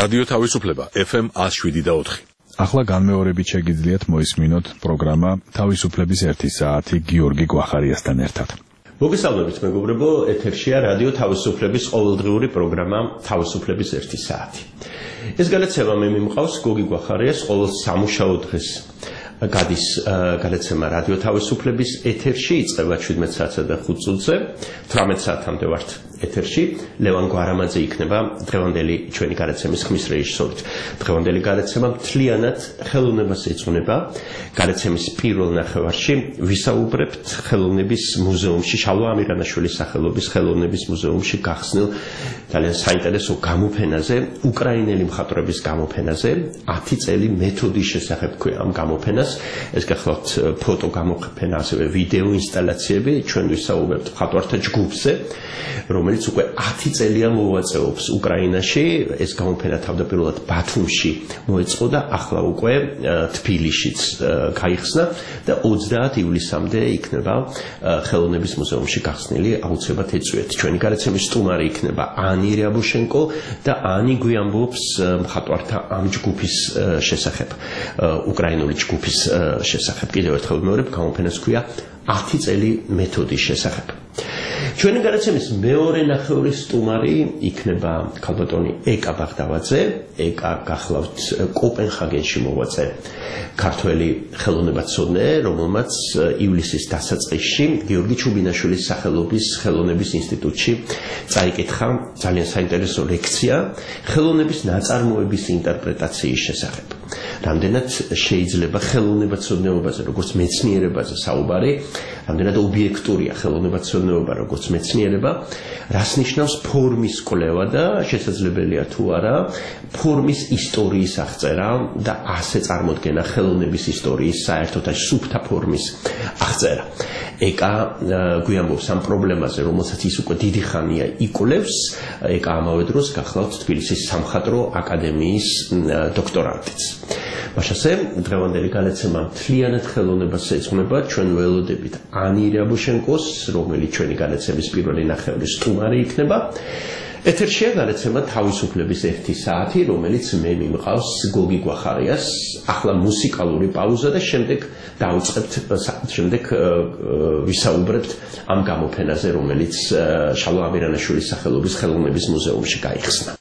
რადიო თავისუფლება FM 107.4. ახლა განმეორებით შეგიძლიათ მოისმინოთ პროგრამა თავისუფლების 1 საათი გიორგი გვახარიასთან ერთად. მოგესალმებით მეგობრებო, ეთერშია რადიო თავისუფლების ყოველდღიური პროგრამა თავისუფლების 1 საათი. ეს გადაცემა მე მიმყავს გოგი გვახარიას ყოველ სამუშაო დღეს. გადის გადაცემა რადიო თავისუფლების ეთერში, იწყება 17 საათსა და 5 წუთზე, 18 საათამდე ვართ ეთერში. ლევან გვარამაძე იქნება დღევანდელი ჩვენი გადაცემის ხმის რეჟისორით. დღევანდელი გადაცემა მთლიანად ხელოვნებას ეძღვნება. გადაცემის პირველ ნახევარში ვისაუბრებთ ხელოვნების მუზეუმში, შალვა ამირანაშვილის სახელობის ხელოვნების მუზეუმში გახსნილ ძალიან საინტერესო გამოფენაზე, უკრაინელი მხატვრების გამოფენაზე, 10 წელი მეთოდის შესახებ ქვია ამ გამოფენას. ეს გახლავთ ფოტო გამოფენა, ასევე ვიდეო ინსტალაციები, ჩვენ ვისაუბრებთ მხატვართა ჯგუფზე, რომელიც უკვე 10 წელია მოვაწეობს უკრაინაში. ეს გამოფენა თავდაპირველად ბათუმში მოეწყო და ახლა უკვე თბილისშიც გაიხსნა და 30 ივლისამდე იქნება ხელოვნების მუზეუმში გახსნილი, აუცილებლად ეწვიეთ. ჩვენი გადაცემის სტუმარი იქნება ანი რიაბუშენკო და ანი გვიამბობს მხატვართა ამ ჯგუფის შესახებ, უკრაინული ჯგუფის შესახებ. კიდევ ერთხელ ვიმეორებ, გამოფენას ქვია 10 წელი მეთოდის შესახებ. ჩვენი გადაცემის მეორე ნახევრის სტუმარი იქნება ქალბატონი ეკა ბაღდავაძე. ეკა გახლავთ კოპენჰაგენში მოვაწე ქართველი ხელოვნებაცოდნე, რომელმაც ივლისის დასაწყისში გიორგი ჩუბინაშვილის სახელობის ხელოვნების ინსტიტუტში წაიკითხა ძალიან საინტერესო ლექცია ხელოვნების ნაწარმოების ინტერპრეტაციის შესახებ. რამდენად შეიძლება ხელოვნებაცოდნეობაზე, როგორც მეცნიერებაზე საუბარი, რამდენად ობიექტურია ხელოვნებაცოდნეობა, როგორც მეცნიერება, რას ნიშნავს ფორმის კვლევა და შესაძლებელია თუ არა ფორმის ისტორიის აღწერა და ასე წარმოდგენა ხელოვნების ისტორიის, საერთოდ აი სუფთა ფორმის აღწერა. ეკა გვიამბობს ამ პრობლემაზე, რომელსაც ის უკვე დიდი ხანია იკვლევს. ეკა ამავე დროს გახლავთ თბილისის სამხატვრო აკადემიის დოქტორანტიც. მაშასე დღევანდელი გადაცემა მთლიანად ხელოვნებას ეძღვნება. ჩვენ ველოდებით ანი რიაბუშენკოს, რომელიც ჩვენი გადაცემის პირველი ნახევრის სტუმარი იქნება. ეთერშია გადაცემა თავისუფლების 1 საათი, რომელიც მე მიმყავს გოგი გვახარიას. ახლა მუსიკალური პაუზა და შემდეგ დავიწყებთ, ვისაუბრებთ ამ გამოფენაზე, რომელიც შალვა ამირანაშვილის სახელობის ხელოვნების მუზეუმში გაიხსნა.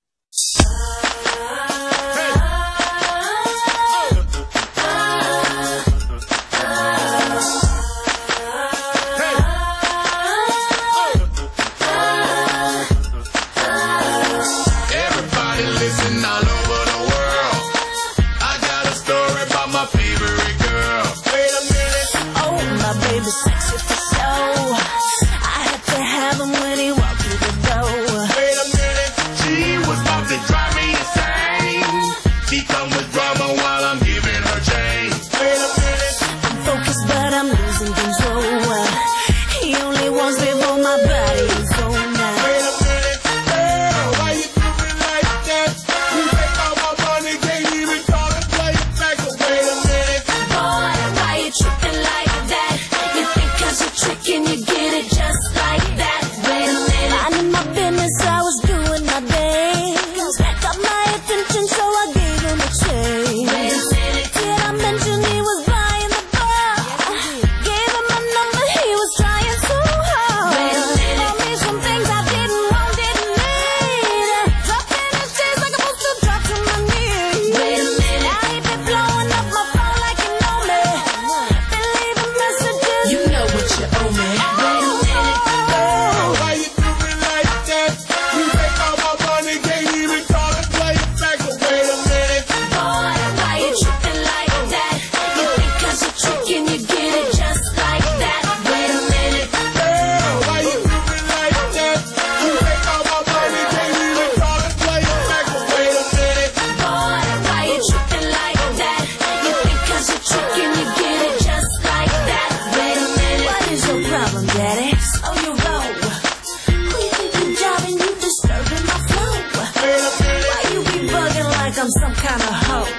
Some kind of hoe.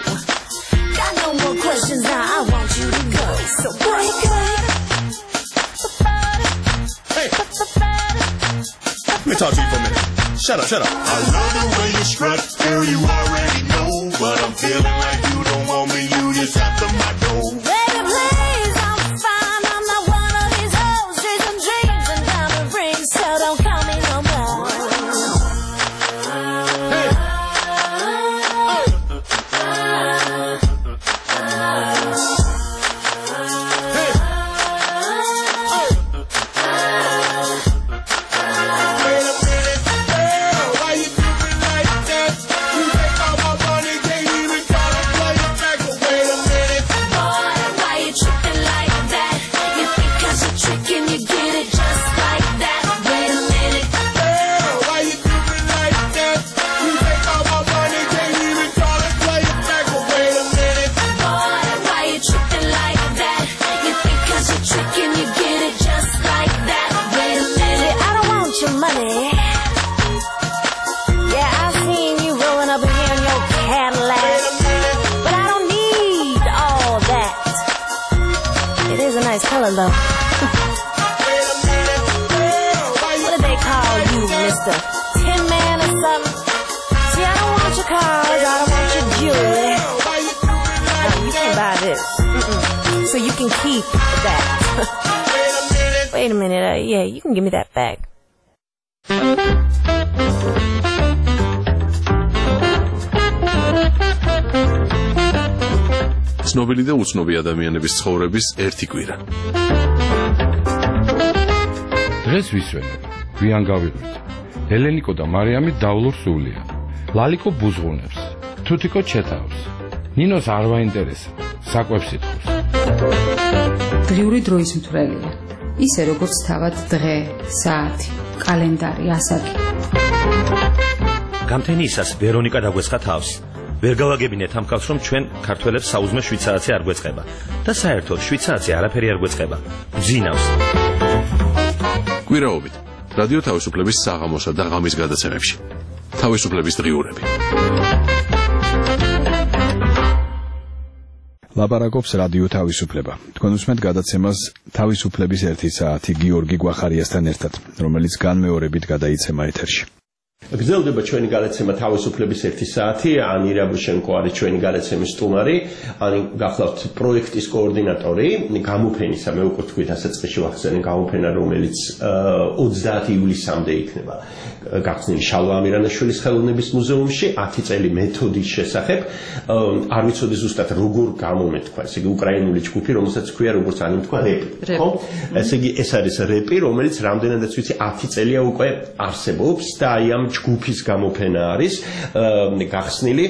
Got no more questions now, I want you to go. So break it. Hey. Let me talk to you for a minute. Shut up. I love the way you strut, girl, you already know. But I'm feeling like you don't want me, you just after my door. Baby, please, I'm fine. I'm not one of these hoes chasing dreams and diamond rings, so don't call me no more. What do they call you, Mr. Tin Man or something? See, I don't want your cars, I don't want your jewelry. No, you can't buy this. So you can keep that. Wait a minute, yeah, you can give me that back. ცნობილი და უცნობი ადამიანების ცხოვრების ერთი კვირა. დღეს ვისვენებ, გვიან გავიღვით. ელენიკო და მარიამი დავლურ სულია. ლალიკო ბუზღუნებს, თუთიკო ჩეთავს. ნინოს არ ვაინტერესებს, საკვებს ითხოვს. დღიური დროის მთვრელია. ისე როგორც თავად დღე, საათი, კალენდარი, ასაკი. გამთენიისას ვერონიკა დაგვეცხა თავს. ვერ გავაგებინეთ ამ კაცს, რომ ჩვენ ქართველებს საუზმე შვიცარაცი არ გვეწყება და საერთოდ შვიცარაცი არაფერი არ გვეწყება. გძინავს. კვირაობით რადიო თავისუფლების საღამოსა და ღამის გადაცემებში. თავისუფლების დღიურები. ლაპარაკობს რადიო თავისუფლება. თქვენ უსმენთ გადაცემას თავისუფლების 1 საათი გიორგი გვახარიასთან ერთად, რომელიც განმეორებით გადაიცემა ეთერში. გრძელდება ჩვენი გადაცემა თავისუფლების 1 საათი. ანი რაბუშენკო არის ჩვენი გადაცემის სტუმარი, ანი გახლავთ პროექტის კოორდინატორი, გამოფენისა, მე უკვე თქვით ასე წეში ვახსენე გამოფენა, რომელიც 30 ივლისამდე იქნება გახსნილი შალვა ამირანაშვილის ხელოვნების მუზეუმში 10 წელი მეთოდის შესახებ. არ ვიცოდი ზუსტად როგორ გამომეთქვა, ესე იგი უკრაინული ჯგუფი, რომელსაც ქვია როგორც ანი თქვა რეპი, ხო? ესე იგი ეს არის რეპი, რომელიც რამდენადაც ვიცი 10 წელია უკვე არსებობს და აი ამ ჯგუფის გამოფენა არის გახსნილი.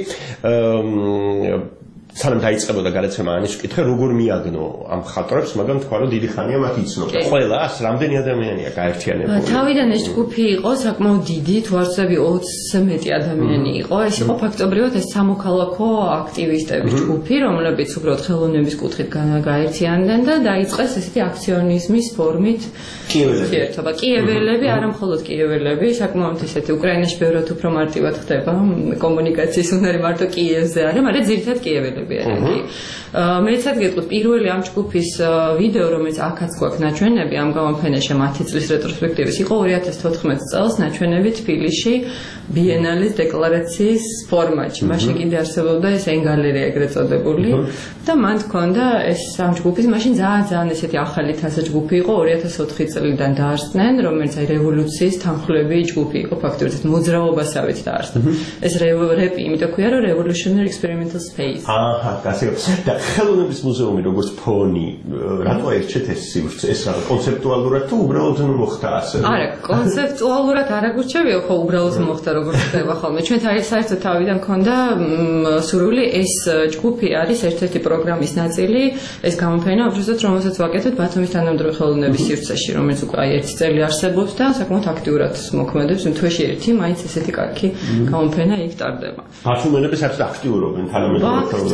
სანამ დაიწყებოდა გადაცემა ანის კითხე, როგორ მიაგნო ამ ხატრებს, მაგრამ თქვა რომ დიდი ხანია მათ იცნობდა. ყველას რამდენი ადამიანია გაერთიანებული? თავიდან ეს ჯგუფი იყო საკმაოდ დიდი, თუ არ ვცდები 20-ზე მეტი ადამიანი იყო. ეს იყო ფაქტობრივად ეს სამოქალაქო აქტივისტების ჯგუფი, რომლებიც უბრალოდ ხელოვნების კუთხით გაერთიანდნენ და დაიწყეს ესეთი აქციონიზმის ფორმით ერთობა. კიეველები, არა მხოლოდ კიეველები, საკმაოდ ესეთი უკრაინაში ბევრად უფრო მარტივად ხდება კომუნიკაციის უნარი მარტო კიევზე არის, მაგრამ ძირითადად კიეველები. მეცად გეტყვით პირველი ამ ჯგუფის ვიდეო, რომელიც აქაც გვაქვს ნაჩვენები ამ გამოფენაში 10 წლის რეტროსპექტივის, იყო 2014 წელს ნაჩვენები თბილისში ბიენალის დეკლარაციის ფორმატში. მაშინ კიდე არსებობდა ეს ენგალერეა ეგრეთ წოდებული და მან თქონდა ეს ამ ჯგუფის მაშინ ძალიან ესეთი ახალი თასა ჯგუფი იყო 2004 წლიდან დაარსდნენ, რომელიც აი რევოლუციის თანხლები ჯგუფი იყო, ფაქტობრივად მოძრაობასავით დაარსდა. ეს რეპი იმიტომ ქვია, რომ Revolutionary Experimental Space. და ხელოვნების მუზეუმი როგორც ფონი, რატო ერჩეთ ეს სივრცე? ეს რა კონცეპტუალურად თუ უბრალოდ მოხდა ასე? არა, კონცეპტუალურად არ აგვირჩევია, ხო უბრალოდ მოხდა როგორც ხდება ხოლმე. ჩვენ საერთოდ თავიდან მქონდა სურვილი ეს ჯგუფი არის ერთ-ერთი პროგრამის ნაწილი, ეს გამოფენა, რომელსაც ვაკეთებთ ბათუმის თანამედროვე ხელოვნების სივრცეში, რომელიც უკვე 1 წელი არსებობს და საკმაოდ აქტიურად მოქმედებს, თვეში ერთი მაინც ესეთი კარგი გამოფენა იქ ტარდება. ბათუმელები საერთოდ აქტიურობენ თანამედროვე ხელოვნების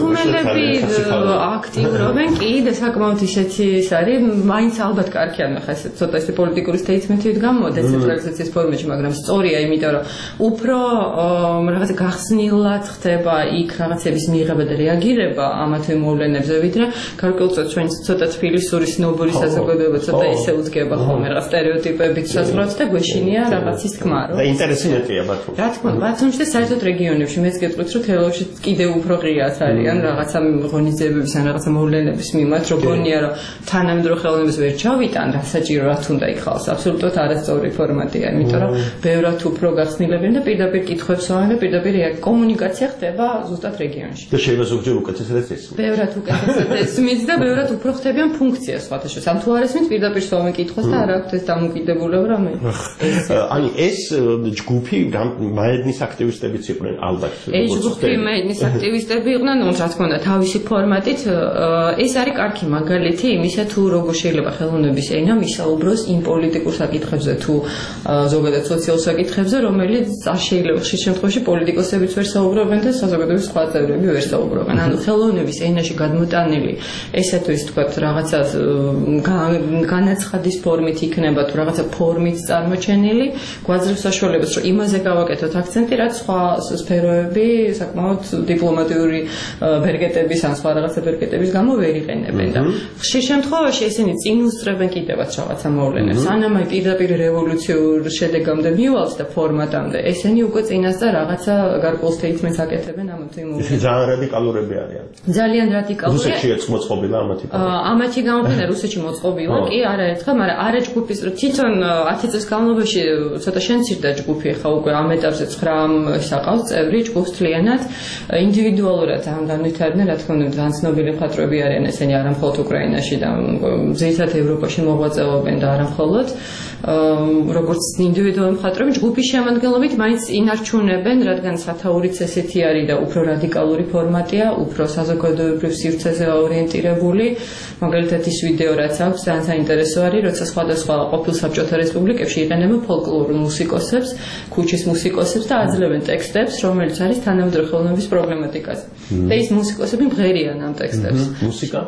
მწვრთნელები აქტიურობენ, კიდე საკმაოდ ისეთი ის არის, მაინც ალბათ კარგი არ ნახა ესე ცოტა ისე პოლიტიკური სტეიტმენტით გამო დეცენტრალიზაციის ფორმაში, მაგრამ სწორია, იმიტომ რომ უფრო რაღაცა გახსნილად ხდება იქ რაღაცების მიღება და რეაგირება ამა თუ იმ მოვლენებზე, ვიდრე გარკვეულწოდ ჩვენ ცოტა თბილისური სნობური საზოგადოება ცოტა ისე უძგება ხოლმე რაღაც სტერეოტიპებით საზღვრავს და გვეშინია რაღაცის თქმა, რომ და ინტერესინეტია ბათუმი. რა თქმა უნდა, ბათუმში და საერთოდ რეგიონებში მეც გეტყვით, რომ თელავში კიდე უფრო ღიად არიან რაღაცა ღონისძიებების ან რაღაცა მოვლენების მიმართ, რომ გონია, რომ თანამედროვე ხელოვნებას ვერ ჩავიტან, რასაჭირო რა თუნდა იქ ხალხს, აბსოლუტურად არასწორი ფორმატია, იმიტომ რომ ბევრად უფრო გახსნილებიან და პირდაპირ კითხვებს ვამენ და პირდაპირ კომუნიკაცია ხდება ზუსტად რეგიონში. და შეიძლება ზოგჯერ უკეთესად ესმის. ბევრად უკეთესად ესმის და ბევრად უფრო ხდებიან ფუნქციას სხვათა შორის. ან თუ არ ესმის, პირდაპირ შევამენ კითხვას და არ აქვს ეს დამოკიდებულება რამე. Ani ეს ჯგუფი მაედნის აქტივისტებიც იყვნენ ალბათ. ეს ჯგუფი მაედნის აქტივისტები იყვნენ, ну, რა თქმა უნდა, თავისი ფორმატით. ეს არის კარგი მაგალითი იმისა, თუ როგორ შეიძლება ხელოვნების ენა მისაუბროს იმ პოლიტიკურ საკითხებზე თუ ზოგადად სოციალურ საკითხებზე, რომელიც არ შეიძლება ხშირ შემთხვევაში პოლიტიკოსებიც ვერ საუბრობენ და საზოგადოების სხვა წევრები ვერ საუბრობენ. ანუ ხელოვნების ენაში გადმოტანილი ესე თუ ის თქვათ რაღაცა განაცხადის ფორმით იქნება თუ რაღაცა ფორმით წარმოჩენილი, გვაძლევს საშუალებას, რომ იმაზე გავაკეთოთ აქცენტი, რაც სხვა სფეროები საკმაოდ დიპლომატიური ბერგეტების ან სხვა რაღაცა ბერგეტების გამო ვერ იყენებენ და ხშირ შემთხვევაში ესენი წინ უსწრებენ კიდევაც რაღაცა მოვლენებს. სანამ აი პირდაპირ რევოლუციურ შედეგამდე მივალთ და ფორმატამდე, ესენი უკვე წინასწარ რაღაცა გარკვეულ სტეიტმენტს აკეთებენ ამ თუ იმ მოვლენებს. ძალიან რადიკალურები არიან. ძალიან რადიკალური. რუსეთში მოწყობილა ამათი. ამათი გამოფენა რუსეთში მოწყობილა, კი არაერთხელ, მაგრამ არა ჯგუფის, თვითონ 10 წელს განმავლობაში ცოტა შემცირდა ჯგუფი, ხა უკვე ამ ეტაპზე 9 საყავს წევრი ჯგუფს თლიანად ინდივიდუალურად ამ განვითარდნენ, რა თქმა უნდა, ძალიან ცნობილი მხატვრები არიან ესენი არა მხოლოდ უკრაინაში და ზოგადად ევროპაში მოღვაწეობენ და არა მხოლოდ როგორც ინდივიდუალური მხატვრები ჯგუფის შემადგენლობით მაინც ინარჩუნებენ, რადგან სათაურიც ესეთი არის და უფრო რადიკალური ფორმატია, უფრო საზოგადოებრივ სივრცეზე ორიენტირებული. მაგალითად ის ვიდეო რაც აქვს ძალიან საინტერესო არის, როცა სხვადასხვა ყოფილ საბჭოთა რესპუბლიკებში იყენებენ ფოლკლორულ მუსიკოსებს, ქუჩის მუსიკოსებს და აძლევენ ტექსტებს, რომელიც არის თანამედროვე ხელოვნების პრობლემატიკაზე. და ის მუსიკოსები მღერიან ამ ტექსტებს. მუსიკა?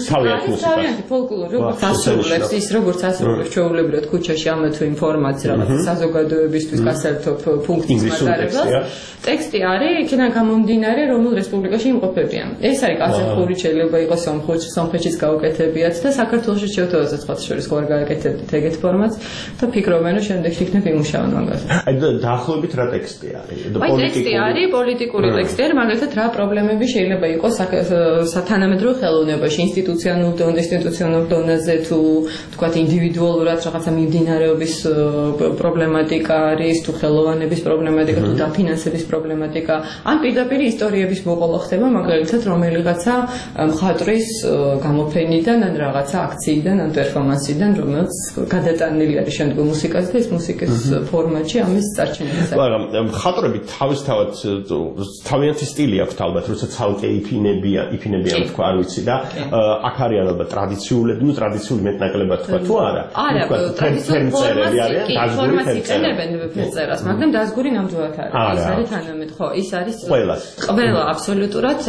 თავიანთი ფოლკლორი, როგორც ასრულებს, ის როგორც ასრულებს ჩვეულებრივად ქუჩაში ამ თუ ინფორმაცია რაღაც საზოგადოებისთვის გასართობ ფუნქციის მატარებელს. ტექსტი არის იქიდან გამომდინარე, რომელ რესპუბლიკაში იმყოფებიან. ეს არის ყაზახური, შეიძლება იყოს სომხეთშიც გაუკეთებიათ და საქართველოში შევთავაზეთ სხვა შორის ხო არ გააკეთებდით ეგეთ ფორმატს და ფიქრობენ, რომ შემდეგში იქნებ იმუშავონ მაგაზე. აი დაახლოებით რა ტექსტი არის? აი ტექსტი არის პოლიტიკური ტექსტი არის, მაგალითად რა პრობლემები შეიძლება იყოს სათანამედროვე ხელოვნებაში, ინსტიტუციონალურ დონეზე თუ თქვათ ინდივიდუალურად რაღაცა მიმდინარეობის პრობლემატიკა არის, თუ ხელოვანების პრობლემატიკა, თუ დაფინანსების პრობლემატიკა, ან პირდაპირ ისტორიების მოყოლა ხდება, მაგალითად რომელიღაცა მხატვრის გამოფენიდან ან რაღაცა აქციიდან ან პერფორმანსიდან, რომელიც გადატანილი არის შემდგომ მუსიკაზე და ეს მუსიკის ფორმატში ამის წარჩენილს. მაგრამ მხატვრები თავისთავად თავიანთი სტილი აქვთ ალბათ, როცა ცალკე იფინებიან თქვა, არ ვიცი და აქ არიან ალბათ ტრადიციულები, ну ტრადიციული მეტნაკლებად თქვა თუ არა? არა, ტრადიციული ფორმები არიან, დაზგური იყენებენ ფერწერას, მაგრამ დაზგური ნამდვილად არის. ის არის თანამედ, ხო, ის არის ყველა აბსოლუტურად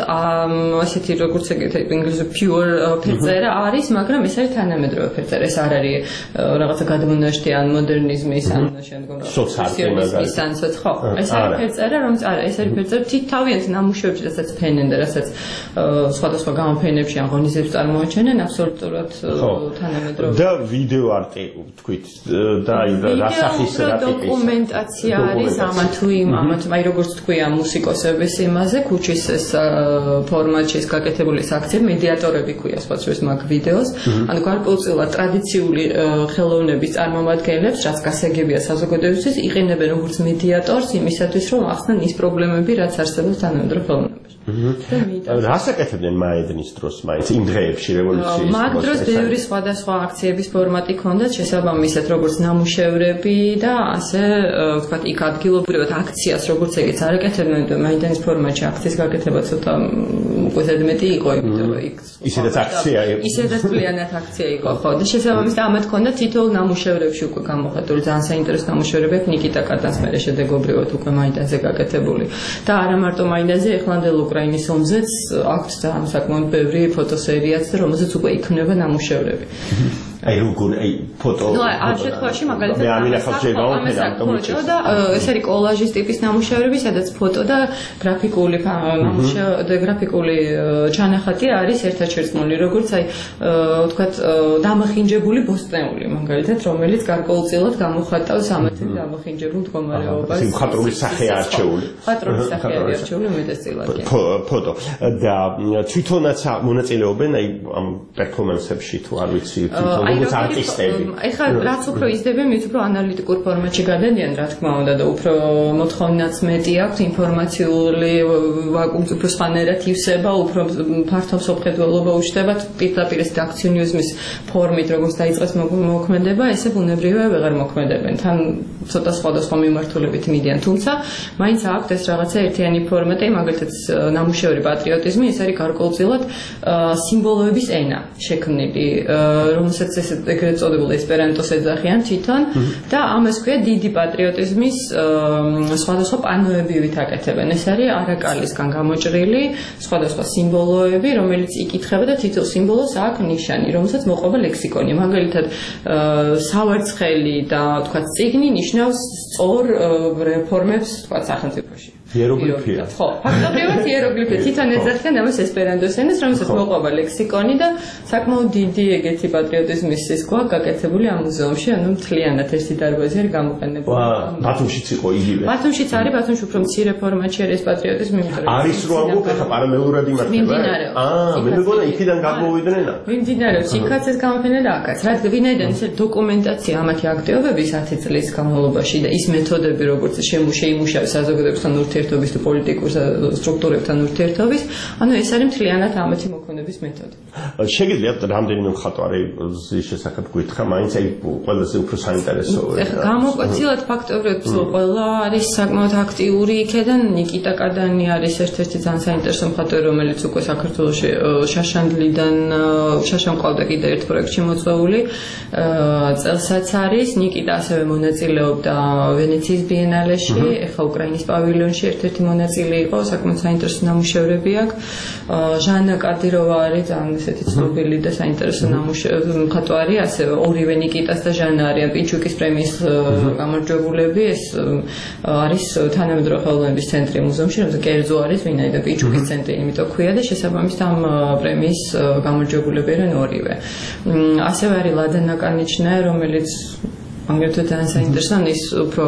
ასეთი როგორც ეგეთი ინგლისური pure ფერწერა არის, მაგრამ ეს არის თანამედროვე ფერწერა, ეს არ არის რაღაცა გადმონაშთი ან მოდერნიზმის ან შემდგომ სოციალიზმის ან ხო, ეს არის ფერწერა, რომელიც არა, ეს არის ფერწერა თავიანთ ნამუშევრებში, რასაც ფენენ და რასაც სხვადასხვა გამოფენებში ან ღონისძიებებში წარმოაჩენენ, აბსოლუტურად თანამედროვე. და ვიდეო არტი თქვით და რასახის რა ტიპის დოკუმენტაცია არის ამა თუ იმ, აი როგორც თქვი ამ მუსიკოსების იმაზე, ქუჩის ეს ფორმატში ეს გაკეთებული ეს აქცია მედიატორები ქვია სხვა შორის მაგ ვიდეოს. ანუ გარკვეულწილად ტრადიციული ხელოვნების წარმომადგენლებს, რაც გასაგებია საზოგადოებისთვის, იყენებენ როგორც მედიატორს იმისათვის, რომ ახსნან ის პრობლემები, რაც არსებობს თანამედროვე ხელოვნებაში. რას აკეთებდნენ მაედნის დროს მაინც იმ დღეებში რევოლუციის მაგ დროს ბევრი სხვადასხვა აქციების ფორმატი ჰქონდათ შესაბამისად როგორც ნამუშევრები და ასე ვთქვათ იქ ადგილობრივად აქციას როგორც ეგეც არ აკეთებდნენ მაედნის ფორმატში აქციის გაკეთება ცოტა უკვე ზედმეტი იყო, იმიტომ რომ იქ ისედაც აქცია იყო. ისედაც ძალიანად აქცია იყო, ხო. და შესაბამისად ამათ ქონდა თითოეულ ნამუშევრებში უკვე გამოხატული ძალიან საინტერესო ნამუშევრები აქვს ნიკიტა კატანს მერე შედეგობრივად უკვე მაინდანზე გაკეთებული. და არა მარტო მაინდანზე, ეხლანდელ უკრაინის ომზეც აქვს ძალიან საკმაოდ ბევრი ფოტოსერიაც და რომელზეც უკვე იქმნება ნამუშევრები. აი როგორ აი ფოტო ნუ ამ შემთხვევაში მაგალითად მე ამინახავს შეგავაფერა ფოტო და ეს არის კოლაჟის ტიპის ნამუშევრები, სადაც ფოტო და გრაფიკული გრაფიკული ჩანახატი არის ერთად შერწყმული, როგორც აი ვთქვათ დამახინჯებული ბოსტნეული, მაგალითად, რომელიც გარკვეულწილად გამოხატავს ამათი დამახინჯებულ მდგომარეობას. მხატვრული სახე არჩეული. მხატვრული სახე არჩეული უმეტესწილად. ფოტო და თვითონაც მონაწილეობენ აი ამ პერფორმანსებში თუ არ ვიცი თვითონ როგორც არტისტები. ეხლა რაც უფრო იზრდებიან, მით უფრო ანალიტიკურ ფორმატში გადადიან, რა თქმა უნდა, და უფრო მოთხოვნაც მეტი აქვს ინფორმაციული ვაკუუმს უფრო სხვანაირად ივსება, უფრო ფართო მსოფლმხედველობა უჩნდება, პირდაპირ ეს აქციონიზმის ფორმით, როგორც დაიწყეს მოქმედება, ესე ბუნებრივია ვეღარ მოქმედებენ. თან ცოტა სხვადასხვა მიმართულებით მიდიან, თუმცა მაინც აქვს ეს რაღაცა ერთიანი ფორმატი, მაგალითად ნამუშევარი პატრიოტიზმი, ეს არის გარკვეულწილად სიმბოლოების ენა შექმნილი, რომელსაც ეგრეთ წოდებულ ესპერანტოს ეძახიან თვითონ და ამას ქვია დიდი პატრიოტიზმის სხვადასხვა პანოებივით აკეთებენ. ეს არის არაკალისგან გამოჭრილი სხვადასხვა სიმბოლოები, რომელიც იკითხება და თითოეულ სიმბოლოს აქვს ნიშანი, რომელსაც მოყვება ლექსიკონი. მაგალითად, სავარცხელი და თქვა წიგნი ნიშნავს სწორ რეფორმებს თქვა სახელმწიფოში. იეროგლიფია. ხო, ფაქტობრივად იეროგლიფია. თვითონ ეძახიან ამას ესპერანტოს ენას, რომელსაც მოყვება ლექსიკონი და საკმაოდ დიდი ეგეთი პატრიოტიზმის ის გვაქვს გაკეთებული ამ მუზეუმში, ანუ მთლიანად ერთი დარბაზი არის გამოყენებული. ბათუმშიც იყო იგივე. ბათუმშიც არის, ბათუმში უფრო მცირე ფორმატში არის პატრიოტიზმი, იმიტომ რომ არის რო ამბობ, ეხა პარალელურად იმართება. მე მეგონა იქიდან გამოვიდნენ. მიმდინარეობს, იქაც ეს გამოფენა და აქაც. რადგან ვინაიდან ეს დოკუმენტაცია ამათი აქტივობების 10 წლის განმავლობაში და ის მეთოდები, როგორც შეიმუშავეს საზოგადოებასთან ურთიერთობის თუ პოლიტიკურ სტრუქტურებთან ურთიერთობის, ანუ ეს არის მთლიანად ამათი მოქმედების მეთოდი. შეგიძლიათ რამდენიმე მხატვარის შესახებ გითხრა, მაინც აი ყველაზე უფრო საინტერესო. გამოკვეთილად ფაქტობრივად ყველა არის საკმაოდ აქტიური იქედან ნიკიტა კადანი არის ერთ-ერთი ძალიან საინტერესო მხატვარი, რომელიც უკვე საქართველოში შაშანდლიდან შაშანყავდა კიდე ერთ პროექტში მოწვეული წელსაც არის. ნიკიტა ასევე მონაწილეობდა ვენეციის ბიენალეში, ეხლა უკრაინის პავილიონში ერთ-ერთი მონაწილე იყო, საკმაოდ საინტერესო ნამუშევრები აქვს. ჟანა კადიროვა არის ძალიან ესეთი ცნობილი და საინტერესო მხატვარი, ასევე ორივე ნიკიტას და ჟანა არიან პინჩუკის პრემიის გამარჯვებულები. ეს არის თანამედროვე ხელოვნების ცენტრი მუზეუმში, რომელზეც კერძო არის ვინაიდან პინჩუკის ცენტრი, იმიტომ ქვია და შესაბამისად ამ პრემიის გამარჯვებულები არიან ორივე. ასევე არის ლადა ნაკანიჩნა, რომელიც აგრეთვე ძალიან საინტერესო, ის უფრო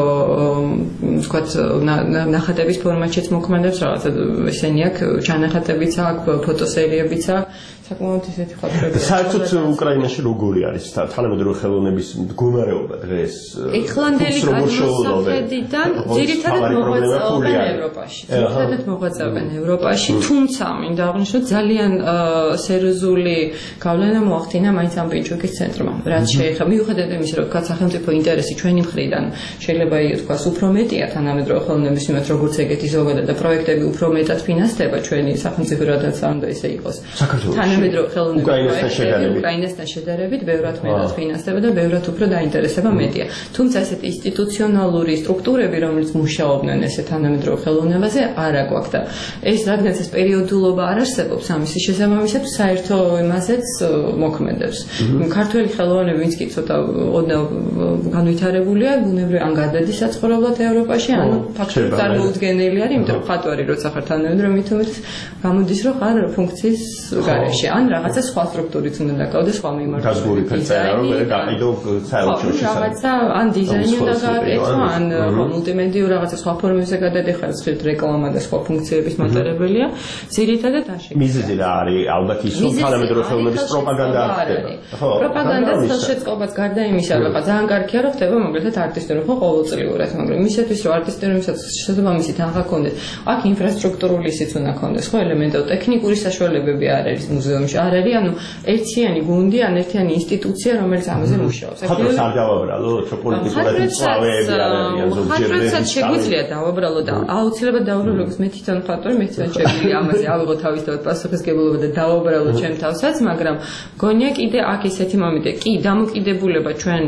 ვთქვათ ნახატების ფორმატშიც მოქმედებს, რაღაცა ესენი აქვს, ჩანახატებიც აქვს, ფოტოსერიებიც აქვს. საკმაოდ ისეთი ხალხები. საერთოდ უკრაინაში როგორი არის თანამედროვე ხელოვნების მდგომარეობა დღეს? ეხლანდელი გადმოსახედიდან ძირითადად მოღვაწეობენ ევროპაში. ძირითადად მოღვაწეობენ ევროპაში, თუმცა მინდა აღნიშნოთ ძალიან სერიოზული გავლენა მოახდინა მაინც ამ პინჩუკის ცენტრმა. რაც შეეხება მიუხედავად იმისა, რომ თქვა სახელმწიფო ინტერესი ჩვენი მხრიდან შეიძლება ითქვას უფრო მეტია თანამედროვე ხელოვნების მიმართ, როგორც ეგეთი ზოგადად და პროექტები უფრო მეტად ფინანსდება ჩვენი სახელმწიფო რადაც უნდა ისე იყოს. თანამედროვე ხელოვნების უკრაინასთან შედარებით ბევრად მეტად ფინანსდება და ბევრად უფრო დაინტერესება მეტია. თუმცა ესეთი ინსტიტუციონალური სტრუქტურები, რომელიც მუშაობდნენ ესე თანამედროვე ხელოვნებაზე, არ აგვაქვს და ეს რადგან ეს პერიოდულობა არ არსებობს ამის შესაბამისად საერთო იმაზეც მოქმედებს. ქართველი ხელოვნები, ვინც კი ცოტა ოდნავ განვითარებულია, ბუნებრივია ან გადადის საცხოვრებლად ევროპაში, ან ფაქტობრივად წარმოუდგენელი არის, იმიტომ რომ მხატვარი როცა ხარ თანამედროვე მითუმეტეს გამოდის, რომ ხარ ფუნქციის გარეშე, ან რაღაცა სხვა სტრუქტურით უნდა დაკავდეს, სხვა მიმართულებით. გაზგური ფერწერა, რომ გაყიდო საერთაშორისო რაღაცა ან დიზაინი უნდა გააკეთო, ან მულტიმედიურ რაღაცა სხვა ფორმებზე გადადიხარ, ხშირად რეკლამა და სხვა ფუნქციების მატარებელია. ძირითადად არ შეგიძლია. მიზეზი რა არის? ალბათ ის რომ თანამედროვე ხელოვნების პროპაგანდა არ ხდება. პროპაგანდას ხელშეწყობას გარდა იმისა, რომ ძალიან კარგია, რომ ხდება მაგალითად არტისტური ხო ყოველწლიურად, მაგრამ მისათვის რომ არტისტური შესაბამისით აღარ ქონდეს, აქ ინფრასტრუქტურული ისიც უნდა ქონდეს, ხო ელემენტო ტექნიკური საშუალებები არ არის მუზეუმში. მუზეუმში. არ არის, ანუ ერთიანი გუნდი, ან ერთიანი ინსტიტუცია, რომელიც ამაზე მუშაობს. ხატროს არ დავაბრალოთ, რომ პოლიტიკურად მწვავეები არ არიან ზოგჯერ. ხატროსაც შეგვიძლია დავაბრალო და აუცილებლად დავაბრალო, როგორც მე თვითონ ხატროი, მე თვითონ შეგვიძლია ამაზე ავიღო თავისთავად პასუხისგებლობა და დავაბრალო ჩემ თავსაც, მაგრამ გონია კიდე აქ ესეთი მომენტი, კი, დამოკიდებულება ჩვენ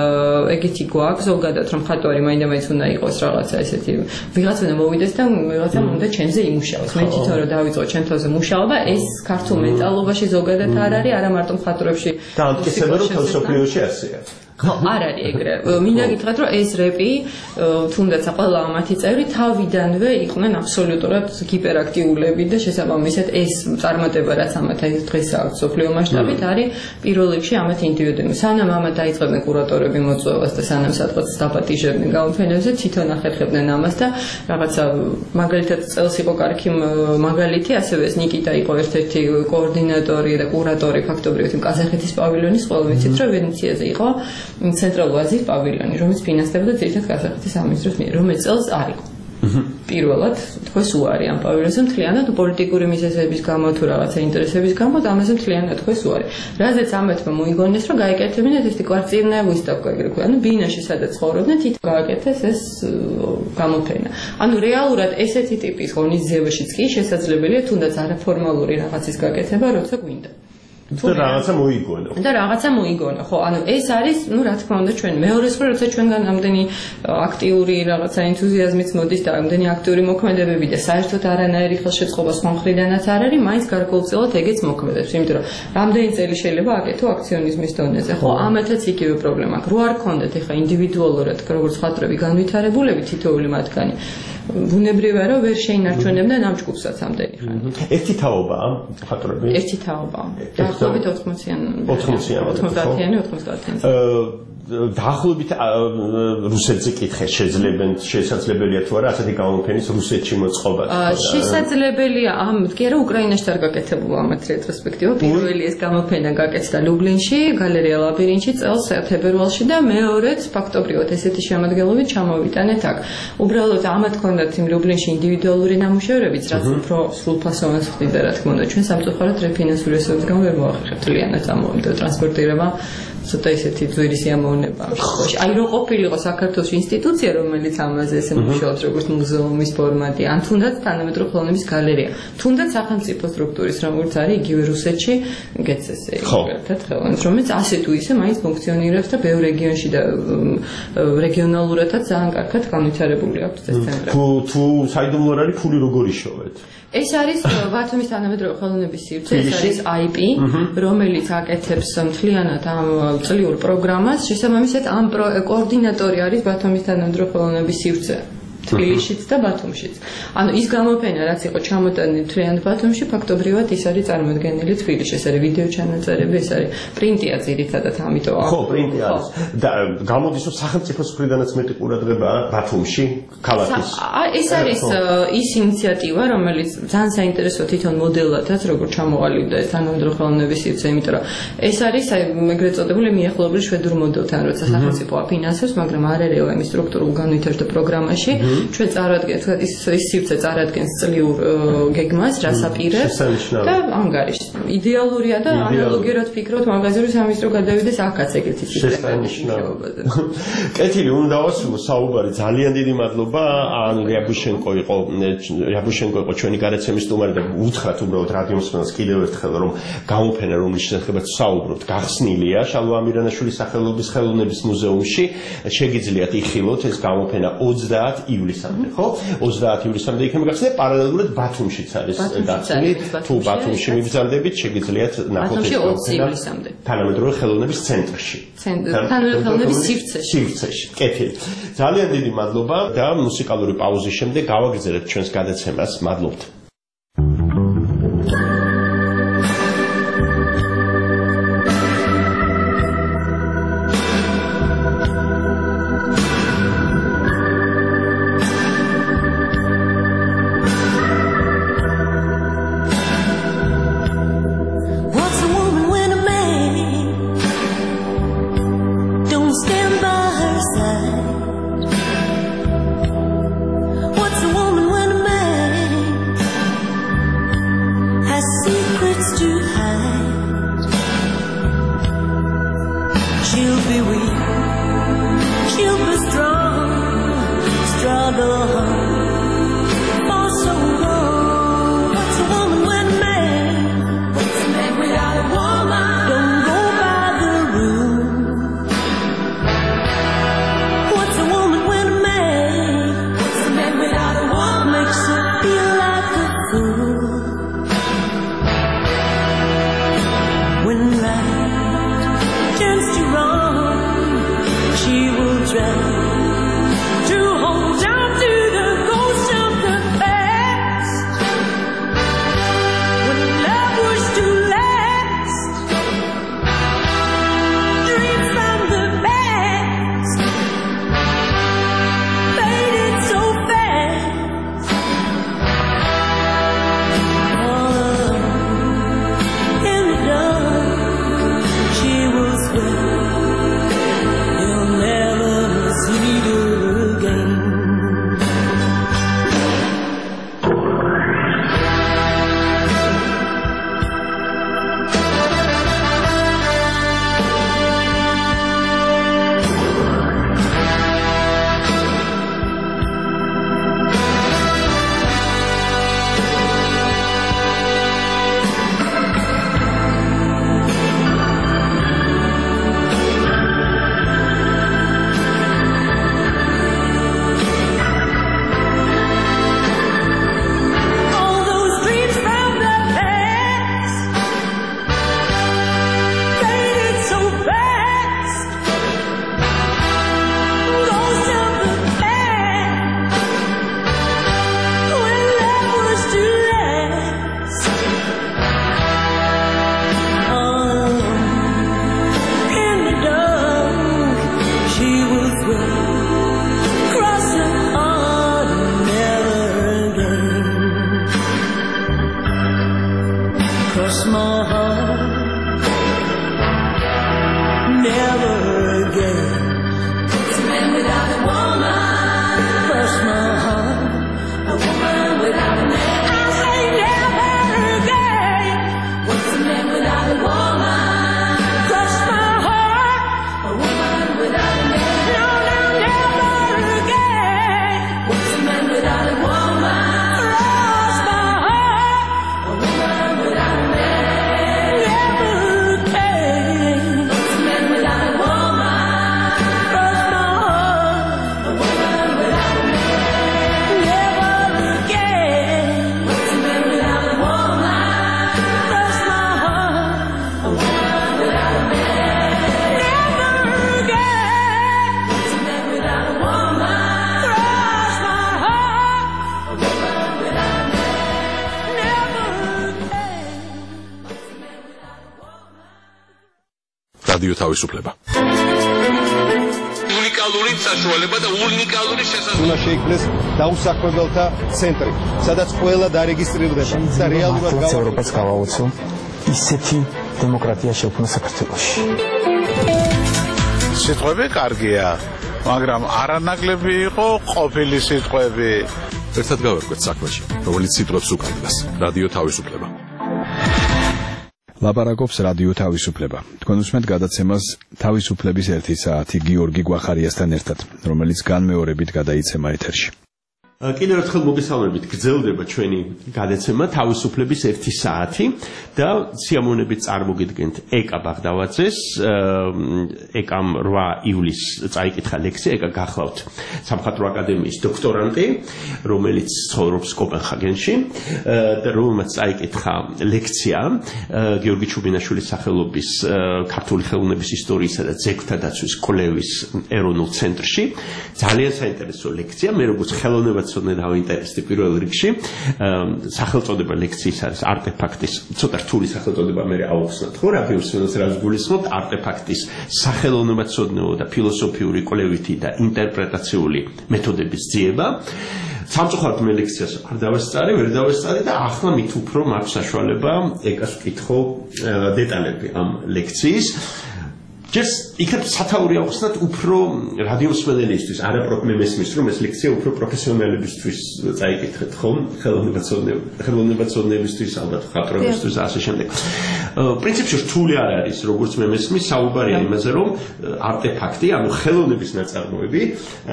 ეგეთი გვაქვს ზოგადად, რომ ხატროი მაინდა-მაინც უნდა იყოს რაღაცა ესეთი, ვიღაცა უნდა მოვიდეს და ვიღაცამ უნდა ჩემზე იმუშაოს. მე თვითონ რომ დავიწყო ჩემ თავზე მუშაობა, ეს ქართულ მენტალობაში ზოგადად არ არის, არა მარტო მხატვრებში. და ამტკიცება რომ თელსოფლიოში ასეა. ხო, არ არის ეგრე. მინდა გითხრათ, რომ ეს რეპი, თუნდაც ყველა ამათი წევრი თავიდანვე იყვნენ აბსოლუტურად ჰიპერაქტიულები და შესაბამისად ეს წარმატება, რაც ამათ დღეს აქვს სოფლიო მასშტაბით, არის პირველ რიგში ამათ ინდივიდები. სანამ ამათ დაიწყებდნენ კურატორები მოწვევას და სანამ სადღაც დაპატიჟებდნენ გამოფენებზე, თვითონ ახერხებდნენ ამას და რაღაცა მაგალითად წელს იყო კარგი მაგალითი, ასევე ეს ნიკიტა იყო ერთ-ერთი კოორდინატორი და კურატორი ფაქტობრივად კაზახეთის პავილიონის, ყველა ვიცით, რომ ვენეციაზე იყო ცენტრალურ აზიის პავილიონი, რომელიც ფინანსდებოდა ძირითადად კაზახეთის სამინისტროს მიერ, რომელიც წელს არ იყო. პირველად, თქოს უარი ამ პავილიონზე მთლიანად პოლიტიკური მიზეზების გამო თუ რაღაცა ინტერესების გამო და ამაზე მთლიანად თქოს უარი. რაზეც ამათმა მოიგონეს, რომ გაეკეთებინათ ესეთი კვარტირная выставка, ეგრე ქვია, ანუ ბინაში სადაც ცხოვრობდნენ, თვითონ გააკეთეს ეს გამოფენა. ანუ რეალურად ესეთი ტიპის ღონისძიებაშიც კი შესაძლებელია თუნდაც არაფორმალური რაღაცის გაკეთება, როცა გვინდა. და რაღაცა მოიგონო. და რაღაცა მოიგონო. ხო, ანუ ეს არის, ну, რა თქმა უნდა, ჩვენ მეორე მხრივ, როცა ჩვენგან ამდენი აქტიური რაღაცა ენთუზიაზმიც მოდის და ამდენი აქტიური მოქმედებები და საერთოდ არანაირი ხელშეწყობა სხვა მხრიდანაც არ არის, მაინც გარკვეულწილად ეგეც მოქმედებს, იმიტომ რომ რამდენი წელი შეიძლება აკეთო აქციონიზმის დონეზე. ხო, ამათაც იგივე პრობლემა აქვს. რო არ ქონდეთ ეხა ინდივიდუალურად, როგორც ხატრები განვითარებულები თითოეული მათგანი, ბუნებრივია რომ ვერ შეინარჩუნებდნენ ამ ჯგუფსაც ამდენი ხანი. ერთი თაობაა ხატრები? ერთი თაობაა. დაახლოებით 80-იანი. დაახლოებით რუსეთზე კითხე შესაძლებელია თუ არა ასეთი გამოფენის რუსეთში მოწყობა? შესაძლებელია, კი არა, უკრაინაში არ გაკეთებულა ამათ რეტროსპექტივა. პირველი ეს გამოფენა გაკეთდა ლუბლინში, გალერეა ლაბირინთში წელს თებერვალში და მეორეც ფაქტობრივად ესეთი შემადგენლობით ჩამოვიტანეთ აქ. უბრალოდ ამათ ჰქონდათ იმ ლუბლინში ინდივიდუალური ნამუშევრებიც, რაც უფრო სრულფასოვანს ხდიდა, რა თქმა უნდა, ჩვენ სამწუხაროდ რეფინანსური რესურსების გამო ვერ მოახერხებთ ლიანად ამოვიდა ტრანსპორტირება. ცოტა ისეთი ძვირი სიამოვნება. აი რო ყოფილიყო საქართველოს ინსტიტუცია, რომელიც ამაზე ესე მუშაობს როგორც მუზეუმის ფორმატი, ან თუნდაც თანამედროვე ხელოვნების გალერეა, თუნდაც სახელმწიფო სტრუქტურის, როგორც არის იგივე რუსეთში, გეცესე, ერთად ხელოვნების, რომელიც ასე თუ ისე მაინც ფუნქციონირებს და ბევრ რეგიონში და რეგიონალურადაც ძალიან კარგად განვითარებული აქვს ეს ცენტრები. თუ საიდუმლო არის ფული როგორ იშოვეთ? ეს არის ბათუმის თანამედროვე ხელოვნების სივრცე, ეს არის IP, რომელიც აკეთებს მთლიანად ამ წლიურ პროგრამას. შესაბამისად, ამ კოორდინატორი არის ბათუმის თანამედროვე ხელოვნების სივრცე. თბილისშიც და ბათუმშიც. ანუ ის გამოფენა, რაც იყო ჩამოტანილი მთლიანად ბათუმში, ფაქტობრივად ის არის წარმოდგენილი თბილისში. ეს არის ვიდეო ჩანაწერები, ეს არის პრინტია ძირითადად, ამიტომ ხო, პრინტი არის. და გამოდის რომ სახელმწიფოს მხრიდანაც მეტი ყურადღება ბათუმში, ქალაქის. ეს არის ის ინიციატივა, რომელიც ძალიან საინტერესო თვითონ მოდელადაც, როგორ ჩამოყალიბდა ეს თანამედროვე ხელოვნების სივრცე, იმიტომ რომ ეს არის ეგრეთ წოდებული მიახლოებული შვედურ მოდელთან, როცა სახელმწიფო აფინანსებს, მაგრამ არ არის ამის სტრუქტურულ განვითარდა პროგრამაში. ჩვენ წარადგენთ, ის სივრცე წარადგენს წლიურ გეგმას, რას აპირებს და ანგარიშს. იდეალურია და ანალოგიურად ფიქრობთ, მაგაზური სამინისტრო გადავიდეს აქაც ეგეთი სისტემაში. კეთილი, უნდა დავასრულო საუბარი. ძალიან დიდი მადლობა. ან რიაბუშენკო იყო ჩვენი გადაცემის სტუმარი და უთხრათ უბრალოდ რადიო მსმენელს კიდევ ერთხელ, რომ გამოფენა, რომლის შესახებაც საუბრობთ, გახსნილია შალვა ამირანაშვილის სახელობის ხელოვნების მუზეუმში. შეგიძლიათ იხილოთ ეს გამოფენა 30 ივლისამდე, ხო? 30 ივლისამდე იქნება გახსნილი, პარალელურად ბათუმშიც არის გახსნილი. თუ ბათუმში მიბრძანდებით, შეგიძლიათ ნახოთ ეს გამოფენა თანამედროვე ხელოვნების ცენტრში. თანამედროვე ხელოვნების სივრცეში. კეთილი. ძალიან დიდი მადლობა და მუსიკალური პაუზის შემდეგ გავაგრძელებთ ჩვენს გადაცემას. მადლობთ. What's a woman when a man რადიო თავისუფლება. უნიკალური საშუალება და უნიკალური შესაძლებლობა. უნდა შეიქმნეს დაუსაქმებელთა ცენტრი, სადაც ყველა დარეგისტრირდება და რეალურად ევროპას გავაოცო ისეთი დემოკრატია შექმნა საქართველოში. სიტყვები კარგია, მაგრამ არანაკლები იყო ყოფილი სიტყვები. ერთად გავერკვეთ საქმეში, რომელიც სიტყვებს უკავშირდება. რადიო თავისუფლება. ლაპარაკობს რადიო თავისუფლება. თქვენ უსმენთ გადაცემას თავისუფლების 1 საათი გიორგი გვახარიასთან ერთად, რომელიც განმეორებით გადაიცემა ეთერში. კიდევ ერთხელ მოგესალმებით, გრძელდება ჩვენი გადაცემა თავისუფლების 1 საათი და სიამოვნებით წარმოგიდგენთ ეკა ბაღდავაძეს. ეკამ 8 ივლისს წაიკითხა ლექცია, ეკა გახლავთ სამხატვრო აკადემიის დოქტორანტი, რომელიც ცხოვრობს კოპენჰაგენში და რომელმაც წაიკითხა ლექცია გიორგი ჩუბინაშვილის სახელობის ქართული ხელოვნების ისტორიისა და ძეგლთა დაცვის კვლევის ეროვნულ ცენტრში. ძალიან საინტერესო ლექცია, მე როგორც ხელოვნებაცოდნე დავინტერესდი პირველ რიგში. სახელწოდება ლექციის არის არტეფაქტის, ცოტა რთული სახელწოდება მე ავხსნათ, ხო, რა ბიოსფეროს რაც გულისხმობთ, არტეფაქტის სახელოვნებაცოდნეო და ფილოსოფიური კვლევითი და ინტერპრეტაციული მეთოდების ძიება. სამწუხაროდ მე ლექციას არ დავესწარი, ვერ დავესწარი და ახლა მით უფრო მაქვს საშუალება ეკას ვკითხო დეტალები ამ ლექციის. ჯერს იქნებ სათაური ავხსნათ უფრო რადიოსმენელისთვის, არა მე მესმის რომ ეს ლექცია უფრო პროფესიონალებისთვის წაიკითხეთ, ხო? ხელოვნებაცოდნეებისთვის, ალბათ მხატვრებისთვის და ასე შემდეგ. პრინციპში რთული არ არის, როგორც მე მესმის, საუბარია იმაზე, რომ არტეფაქტი, ანუ ხელოვნების ნაწარმოები,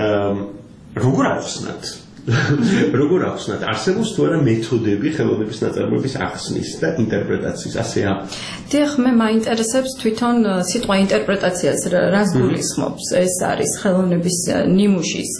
როგორ ავხსნათ? როგორ ახსნათ არსებობს თუ არა მეთოდები ხელოვნების ნაწარმოების ახსნის და ინტერპრეტაციის ასეა. დიახ, მე მაინტერესებს თვითონ სიტყვა ინტერპრეტაციას რას გულისხმობს. ეს არის ხელოვნების ნიმუშის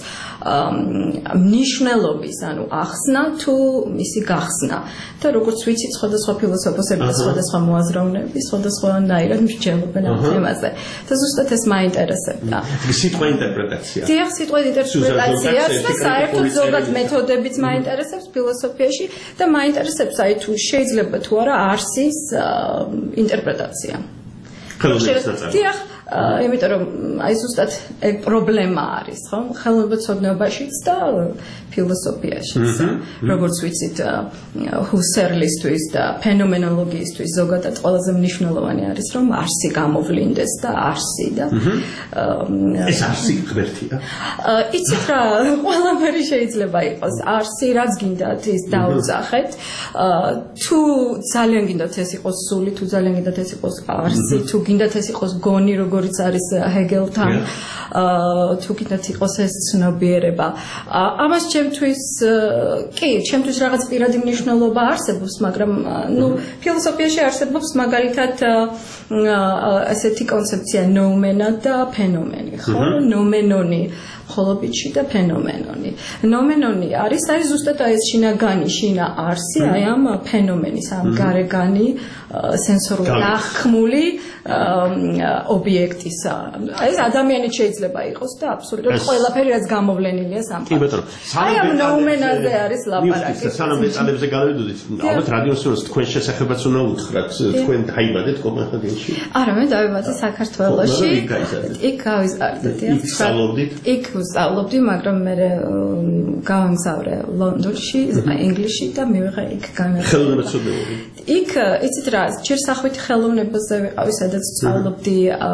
მნიშვნელობის, ანუ ახსნა თუ მისი გახსნა. და როგორც ვიცით, სხვადასხვა ფილოსოფოსები და სხვადასხვა მოაზროვნეები სხვადასხვანაირად მსჯელობენ ამ თემაზე. და ზუსტად ეს მაინტერესებდა. სიტყვა ინტერპრეტაცია. დიახ, სიტყვა ინტერპრეტაციას და საერთოდ ზოგად მეთოდებიც მაინტერესებს ფილოსოფიაში და მაინტერესებს აი თუ შეიძლება თუ არა არსის ინტერპრეტაცია. დიახ, იმიტომ რომ აი ზუსტად ეგ პრობლემა არის, ხო? ხელოვნებაცოდნეობაშიც და ფილოსოფიაშიც. როგორც ვიცით, ჰუსერლისთვის და ფენომენოლოგიისთვის ზოგადად ყველაზე მნიშვნელოვანი არის, რომ არსი გამოვლინდეს და არსი და ეს არსი ღმერთია. იცით რა, ყველაფერი შეიძლება იყოს. არსი რაც გინდათ ის დაუძახეთ. თუ ძალიან გინდათ ეს იყოს სული, თუ ძალიან გინდათ ეს იყოს არსი, თუ გინდათ ეს იყოს გონი, როგორც არის ჰეგელთან, თუ გინდათ იყოს ეს ცნობიერება. ამას ჩემთვის კი, ჩემთვის რაღაც პირადი მნიშვნელობა არსებობს, მაგრამ ნუ ფილოსოფიაში არსებობს მაგალითად ასეთი კონცეფცია ნოუმენა და ფენომენი, ხო? ნომენონი ხოლობიჩი და ფენომენონი. ნომენონი არის ზუსტად ეს შინაგანი, შინა არსი, აი ამ ფენომენის, ამ გარეგანი სენსორული აღქმული ობიექტის. ეს ადამიანიც შეიძლება იყოს და აბსოლუტურად ყველაფერი რაც გამოვლენილია სამყაროში. კი ბატონო, აი ამ ნოუმენაზე არის ლაპარაკი. სანამ დეტალებზე გავედოდით, ალბათ რადიოსურს თქვენ შესახებაც უნდა უთხრათ, თქვენ დაიბადეთ კოპენჰაგენში? არა, მე დავიბადე საქართველოში. იქ გავიზარდეთ. იქ სწავლობდით? იქ ვსწავლობდი, მაგრამ მე გავამგზავრე ლონდონში, ინგლისში და მივიღე იქ განათლება. ხელოვნებაცოდნეობა. იქ იცით რა, ჯერ სახვითი ხელოვნებაზე ვიყავი, სადაც ვსწავლობდი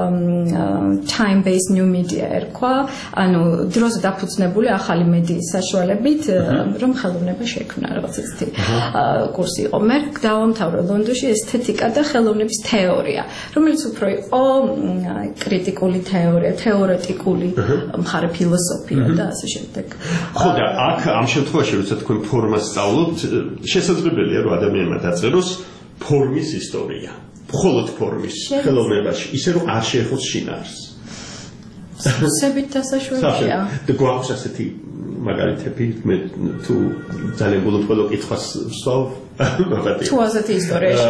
time based new media ერქვა, ანუ დროზე დაფუძნებული ახალი მედიის საშუალებით, რომ ხელოვნება შექმნა რაღაც ისეთი კურსი იყო. მე დავამთავრე ლონდონში ესთეტიკა და ხელოვნების თეორია, რომელიც უფრო იყო კრიტიკული თეორია, თეორეტიკული მხარე ფილოსოფია და ასე შემდეგ. ხო და აქ ამ შემთხვევაში, როცა თქვენ ფორმას სწავლობთ, შესაძლებელია რომ ადამიანმა დაწეროს ფორმის ისტორია. მხოლოდ ფორმის ხელოვნებაში, ისე რომ არ შეეხოს შინაარსს. სებით დასაშვებია. და გვაქვს ასეთი მაგალითები, მე თუ ძალიან გულუბრყვილო კითხვას ვსვავ, მაგათი. თუ ასეთი ისტორიაში.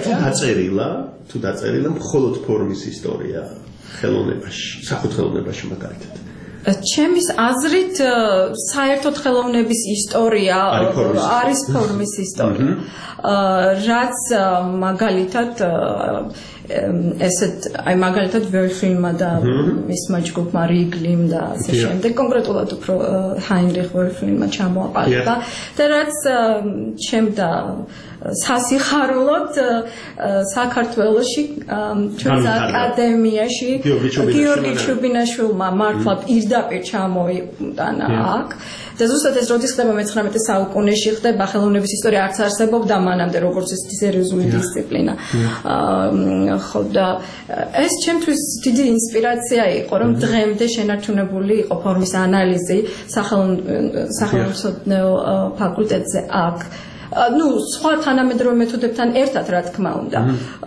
თუ დაწერილა მხოლოდ ფორმის ისტორია ხელოვნებაში, სახუთხელოვნებაში მაგალითად. ჩემის აზრით საერთოდ ხელოვნების ისტორია არის ფორმის ისტორია. რაც მაგალითად ესეთ აი მაგალითად ვერფილმა და მისმა ჯგუფმა რიგლიმ და ასე შემდეგ კონკრეტულად უფრო ჰაინრიხ ვერფილმა ჩამოაყალიბა და რაც ჩემდა სასიხარულოდ საქართველოში ჩვენს აკადემიაში გიორგი ჩუბინაშვილმა მართლა პირდაპირ ჩამოიტანა აქ და ზუსტად ეს როდის ხდება მე-19 საუკუნეში ხდება ხელოვნების ისტორია არც არსებობდა მანამდე როგორც ეს სერიოზული დისციპლინა ხო და ეს ჩემთვის დიდი ინსპირაცია იყო რომ დღემდე შენარჩუნებული იყო ფორმის ანალიზი სახელმწიფო ფაკულტეტზე აქ სხვა თანამედროვე მეთოდებთან ერთად რა თქმა უნდა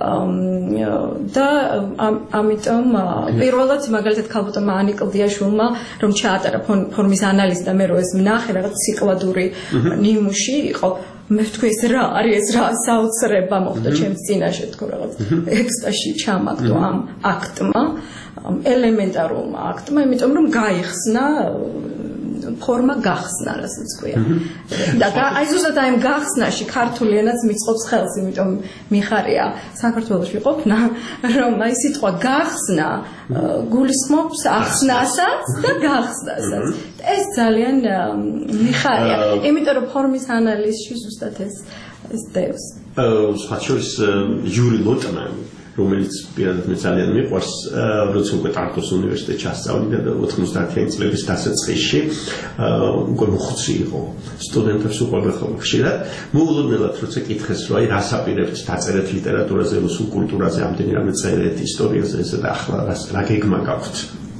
და ამიტომ პირველად მაგალითად ქალბატონმა ანი კლდიაშვილმა რომ ჩაატარა ფორმის ანალიზი და მე რო ეს ვნახე რაღაც ციკლადური ნიმუში იყო მე ვთქვი ეს რა არის ეს რა საოცრება მოხდა ჩემს წინაშე თქო რაღაც ექსტაზში ჩამაგდო ამ აქტმა ელემენტარულმა აქტმა იმიტომ რომ გაიხსნა ფორმა გახსნა რასაც ქვია და აი ზუსტად აი გახსნაში ქართული ენაც მიწყობს ხელს იმიტომ მიხარია საქართველოში ვიყოფნა რომ აი სიტყვა გახსნა გულისხმობს ახსნასაც და გახსნასაც ეს ძალიან მიხარია იმიტომ რომ ფორმის ანალიზში ზუსტად ეს დევს სხვა შორის იური ლოტმანი რომელიც პირადად მე ძალიან მიყვარს როცა უკვე ტარტუს უნივერსიტეტში ასწავლიდა და 90-იანი წლების დასაწყისში უკვე მოხუცი იყო სტუდენტებს უყვარდა ხოლმე ხშირად მოულოდნელად როცა კითხეს რომ აი რას აპირებთ დაწერეთ ლიტერატურაზე რუსულ კულტურაზე ამდენი რამე წერეთ ისტორიაზე ესა და ახლა რა გეგმა გაქვთ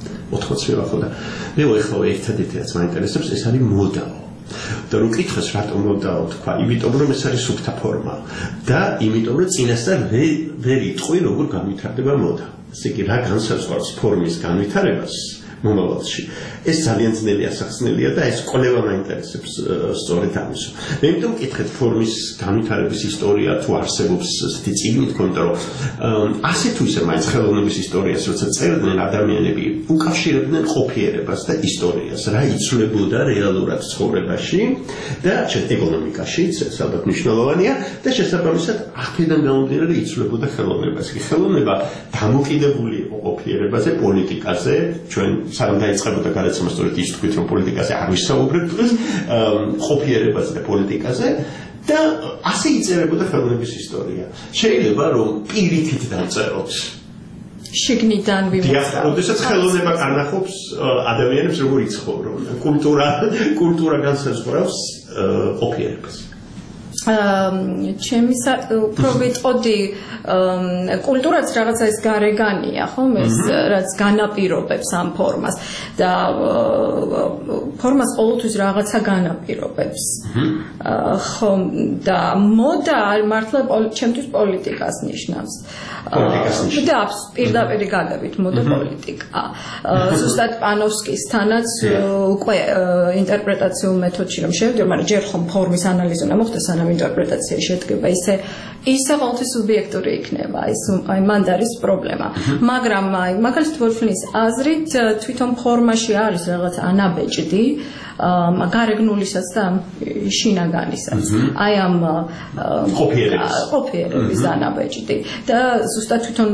80 ვახო და მე ეხლა ერთადერთი რაც მაინტერესებს ეს არის მოდა და რო კითხეს რატომ მოდაო თქვა იმიტომ რომ ეს არის სუფთა ფორმა და იმიტომ რომ წინასწარ ვერ იტყვი როგორ განვითარდება მოდა ესე იგი რა განსაზღვრავს ფორმის განვითარებას მომავალში ეს ძალიან ძნელი ასახსნელია და ეს კვლევა მაინტერესებს სწორედ ამისო მე იმიტომ ვკითხეთ ფორმის განვითარების ისტორია თუ არსებობს ესეთი წიგნი თქო იმიტომ რომ ასე თუ ისე მაინც ხელოვნების ისტორიას როცა წერდნენ ადამიანები უკავშირებდნენ ყოფიერებას და ისტორიას რა იცვლებოდა რეალურად ცხოვრებაში და ეკონომიკაში ეს ალბათ მნიშვნელოვანია და შესაბამისად აქედან გამომდინარე იცვლებოდა ხელოვნებას კი ხელოვნება დამოკიდებული იყო ყოფიერებაზე პოლიტიკაზე ჩვენ სანამ დაიწყებოდა გადაცემა სწორედ ის თქვით რომ პოლიტიკაზე არ ვისაუბრებთ დღეს ყოფიერებაზე და პოლიტიკაზე და ასე იწერებოდა ხელოვნების ისტორია შეიძლება რომ პირიქით დავწეროთ შიგნიდან ვიმოწმოთ როდესაც ხელოვნება განახობს ადამიანებს როგორ იცხოვრობენ კულტურა განსაზღვრავს ყოფიერებას ჩემი უფრო ვიტყოდი კულტურაც რაღაცა ეს გარეგანია ხომ ეს რაც განაპირობებს ამ ფორმას და ფორმას ყოველთვის რაღაცა განაპირობებს ხომ და მოდა მართლა ჩემთვის პოლიტიკას ნიშნავს და პირდაპირ გადავით მოდა პოლიტიკა ზუსტად პანოვსკისთანაც უკვე ინტერპრეტაციულ მეთოდში რომ შევდივარ მაგრამ ჯერ ხომ ფორმის ანალიზი უნდა მოხდეს სანამ ინტერპრეტაცია შედგება ისე ყოველთვის სუბიექტური იქნება აი მანდ არის პრობლემა მაგრამ აი მაგალითად ვოლფენის აზრით თვითონ ფორმაში არის რაღაც ანაბეჭდი გარეგნულისაც და შინაგანისაც აი ამ ყოფიერების ანაბეჭდი და ზუსტად თვითონ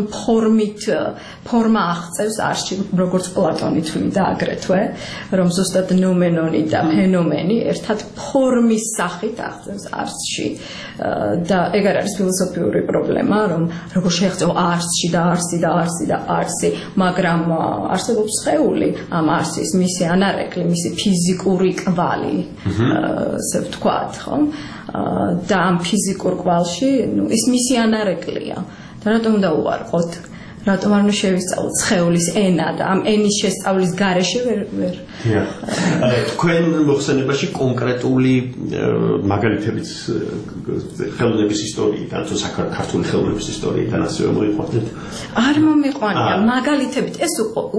ფორმა აღწევს არსში როგორც პლატონი თვლიდა აგრეთვე რომ ზუსტად ნომენონი და ფენომენი ერთად ფორმის სახით აღწევს არსში და ეგ არის ფილოსოფიური პრობლემა რომ როგორ შეღწევ არსში და არსი და არსი და არსი მაგრამ არსებობს სხეული ამ არსის მისი ანარეკლი მისი ფიზიკური კვალი ასე ვთქვათ ხო და ამ ფიზიკურ კვალში ის მისი ანარეკლია და რატომ უნდა უარყოთ რატომ არ უნდა შევისწავლოთ სხეულის ენა და ამ ენის შესწავლის გარეშე ვერ თქვენ მოხსენებაში კონკრეტული მაგალითებიც ხელოვნების ისტორიიდან თუ საქართველოს ხელოვნების ისტორიიდან ასევე მოიყვანეთ არ მომიყვანია მაგალითებით ეს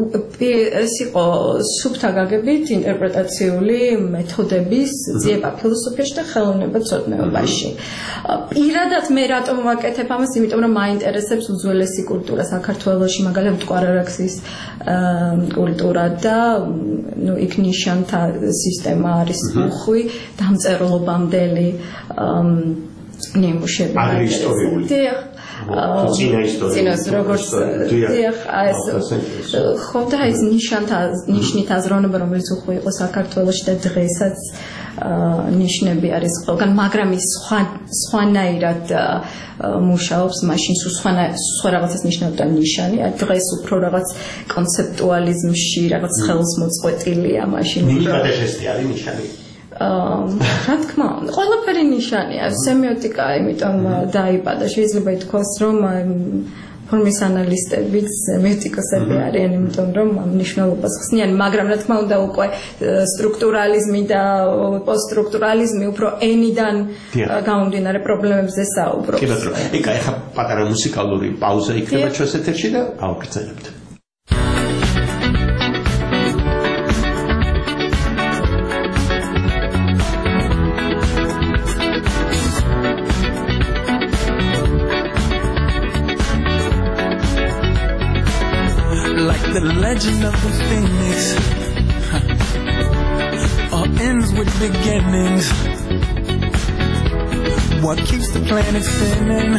იყო სუფთა გაგებით ინტერპრეტაციული მეთოდების ძიება ფილოსოფიაში და ხელოვნებაცოდნეობაში პირადად მე რატომ ვაკეთებ ამას იმიტომ რომ მაინტერესებს უძველესი კულტურა საქართველოში მაგალითად მტკვარ-არაქსის კულტურა და იქ ნიშანთა სისტემა არის უხვი დამწერლობამდელი ნიმუშები წინას როგორც ხობდა ეს ნიშნით აზროვნება რომელიც უხვი იყო საქართველოში და დღესაც ნიშნები არის ყველგან მაგრამ ის სხვანაირად მუშაობს მაშინ სხვა რაღაცას ნიშნავდა ნიშანი დღეს უფრო რაღაც კონცეპტუალიზმში რაღაც ხელს მოწყვეტილია მაშინ მინიმალისტი არის ნიშანი რა თქმა უნდა ყველაფერი ნიშანია სემიოტიკა იმიტომ დაიბადა შეიძლება ითქვას რომ ფორმის ანალისტებიც სემიოტიკოსები არიან იმიტომ რომ ამ მნიშვნელობას ხსნიან მაგრამ რა თქმა უნდა უკვე სტრუქტურალიზმი და პოსტსტრუქტურალიზმი უფრო ენიდან გამომდინარე პრობლემებზე საუბრობს. კი ბატონო, ეხა პატარა მუსიკალური პაუზა იქნება ჩვენს ეთერში და გავაგრძელებთ. The legend of the phoenix all ends with beginnings. What keeps the planet spinning?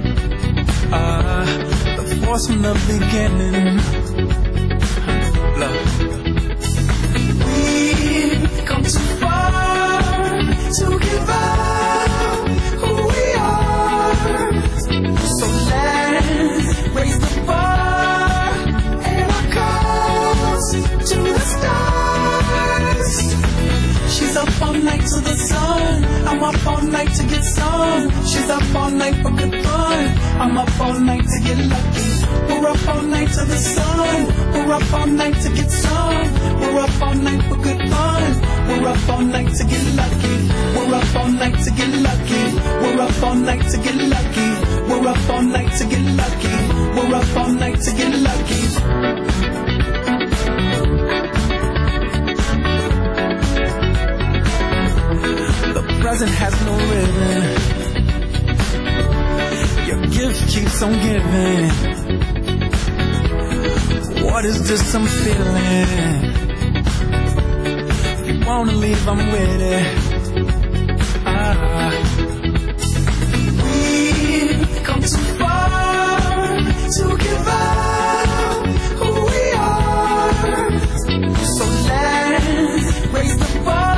The force from the beginning. Love. We've come too far to give up who we are. So let's raise the bar. To the stars. She's up all night to the sun. I'm up all night to get some. She's up all night for good fun. I'm up all night to get lucky. We're up all night to the sun. We're up all night to get some. We're up all night for good fun. We're up all night to get lucky. We're up all night to get lucky. We're up all night to get lucky. We're up all night to get lucky. We're up all night to get lucky. Present has no ribbon. Your gift keeps on giving. What is this I'm feeling? If you wanna leave, I'm with it. We've come too far to give up who we are. So let's raise the bar.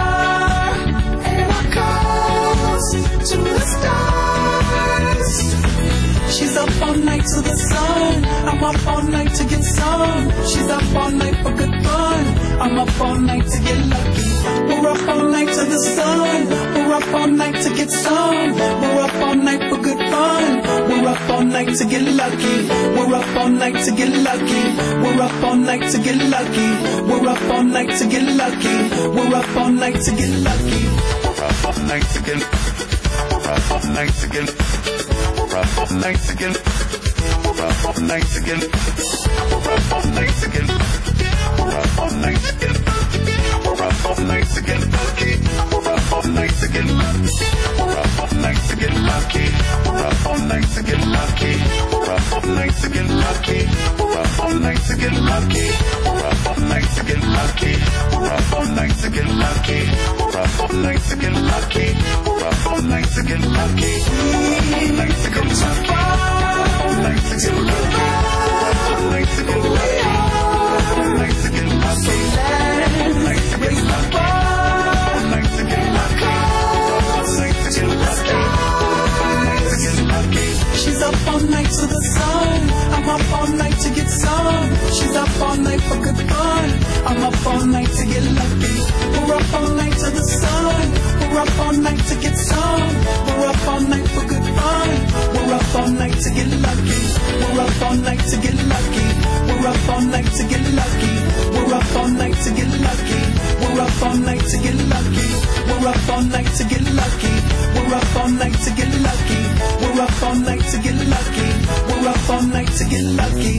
To the stars. She's up all night to the sun. I'm up all night to get some. She's up all night for good fun. I'm up all night to get lucky. We're up all night to the sun. We're up all night to get some. We're up all night for good fun. We're up all night to get lucky. We're up all night to get lucky. We're up all night to get lucky. We're up all night to get lucky. We're up all night to get lucky. We're up all night to get lucky. Up all night again. Up all night again. Up all night again. Up all night again. Up all night again. Up all night again. Up all night again. Up all night again. Lucky. Up all night again. Lucky. Up all night again. Lucky. Up all night again. Lucky. Up all night again. Lucky. Up all night again. Lucky. Up all night again. Lucky. Up all night again. Lucky. All night again. Too far. All night again. Lucky. All night again. Lucky. All night again. Lucky. All night again. Lucky. All night again. Lucky. All night again. Lucky. All night again. Lucky. She's up all night to the sun. I'm up all night to get some. She's up all night for good fun. I'm up all night to get lucky. We're up all night to the sun. We're up all night to get some. We're up all night for good fun. We're up all night to get lucky. We're up all night to get lucky. We're up all night to get lucky. We're up all night to get lucky. We're up all night to get lucky. We're up all night to get lucky. We're up all night to get lucky. We're up all night to get lucky. We're up all night to get lucky.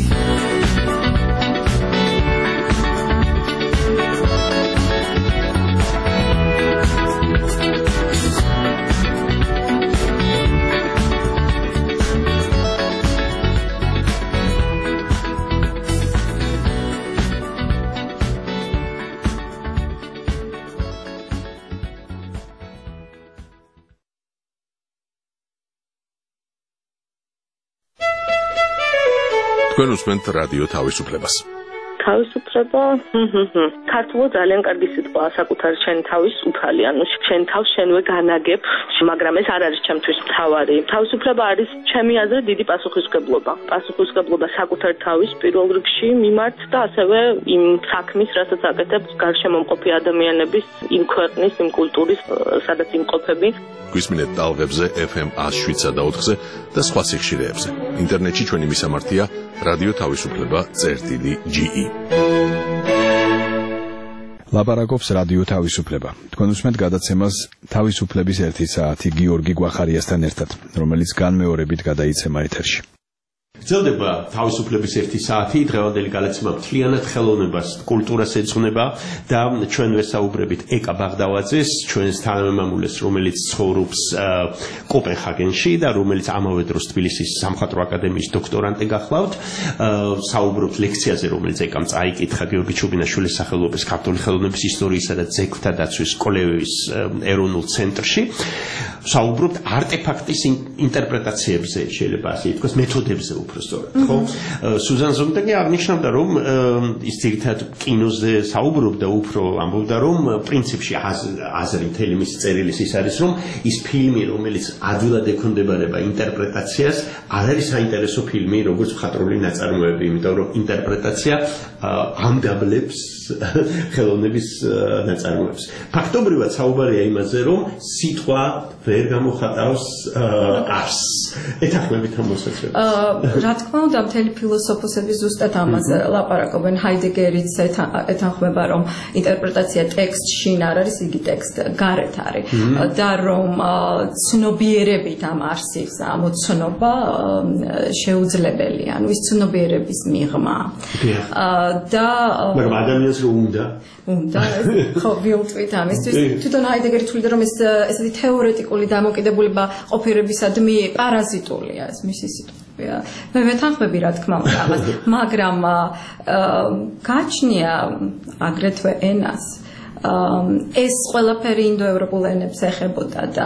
თქვენ უსმენთ რადიო თავისუფლებას. თავისუფლება ქართულად ძალიან კარგი სიტყვაა საკუთარი შენი თავის უფალი, ანუ შენ თავს შენვე განაგებ, მაგრამ ეს არ არის ჩემთვის მთავარი. თავისუფლება არის ჩემი აზრით დიდი პასუხისმგებლობა. პასუხისმგებლობა საკუთარი თავის პირველ რიგში მიმართ და ასევე იმ საქმის, რასაც აკეთებს გარშემომყოფი ადამიანების, იმ ქვეყნის, იმ კულტურის, სადაც იმყოფები. გვისმინეთ ტალღებზე FM 107.4-ზე და სხვა სიხშირეებზე. ინტერნეტში ჩვენი მისამართია რადიო თავისუფლება.ge. ლაპარაკობს რადიო თავისუფლება. თქვენ უსმენთ გადაცემას თავისუფლების 1 საათი გიორგი გვახარიასთან ერთად, რომელიც განმეორებით გადაიცემა ეთერში. გრძელდება თავისუფლების 1 საათი, დღევანდელი გადაცემა მთლიანად ხელოვნებას, კულტურას ეძღვნება და ჩვენ ვესაუბრებით ეკა ბაღდავაძეს, ჩვენს თანამემამულეს, რომელიც ცხოვრობს კოპენჰაგენში და რომელიც ამავე დროს თბილისის სამხატვრო აკადემიის დოქტორანტი გახლავთ. საუბრობთ ლექციაზე, რომელიც ეკამ წაიკითხა გიორგი ჩუბინაშვილის სახელობის ქართული ხელოვნების ისტორიისა და ძეგლთა დაცვის კოლეჯის ეროვნულ ცენტრში. საუბრობთ არტეფაქტის ინტერპრეტაციებზე, შეიძლება ასე ითქვას, მეთოდებზე უფრო სწორად, ხო? სუზან ზონტაგი აღნიშნავდა, რომ ის ძირითადად კინოზე საუბრობდა, უფრო ამბობდა, რომ პრინციპში აზრი მთელი მისი წერილის ის არის, რომ ის ფილმი, რომელიც ადვილად ექვემდებარება ინტერპრეტაციას, არ არის საინტერესო ფილმი, როგორც მხატვრული ნაწარმოები, იმიტომ რომ ინტერპრეტაცია ამდაბლებს ხელოვნების ნაწარმოებს. ფაქტობრივად საუბარია იმაზე, რომ სიტყვა ვერ გამოხატავს არს. ეთანხმებით ამ მოსაზრებას? რა თქმა უნდა, მთელი ფილოსოფოსები ზუსტად ამაზე ლაპარაკობენ. ჰაიდეგერიც ეთანხმება, რომ ინტერპრეტაცია ტექსტში არ არის, იგი ტექსტ გარეთ არის და რომ ცნობიერებით ამ არსის ამოცნობა შეუძლებელია, ანუ ის ცნობიერების მიღმა. და მაგრამ ადამიანს რომ უნდა ხო ვიუტვით ამისთვის. თვითონ ჰაიდეგერი თვლიდა, რომ ეს ესეთი თეორეტიკული დამოკიდებულება ყოფიერებისადმი პარაზიტულია, ეს მისი სიტყვია. მე ვეთანხმები, რა თქმა უნდა, ამას, მაგრამ გაჩნია აგრეთვე ენას. ეს ყველაფერი ინდოევროპულ ენებს ეხებოდა და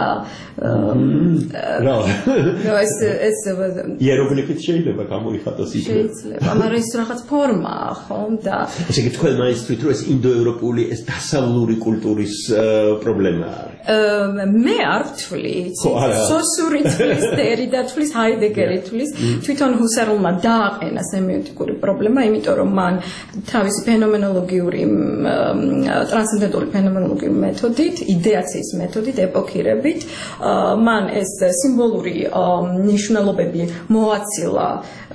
ეს იეროგლიფით შეიძლება გამოიხატოს ისე. შეიძლება, მაგრამ ის რაღაც ფორმაა, ხო? და ესე იგი თქვენ მაინცით რომ ეს ინდოევროპული, ეს დასავლური კულტურის პრობლემა არის. მე არ ვთვლი, სოსური თვლის, დერიდა თვლის, ჰაიდეგერი თვლის, თვითონ ჰუსერლმა დააყენა სემიოტიკური პრობლემა, იმიტომ რომ მან თავისი ფენომენოლოგიური ტრანსცენდენტული ფენომენოლოგიური მეთოდით, იდეაციის მეთოდით, ეპოქირებით, მან ეს სიმბოლური ნიშნულობები მოაცილა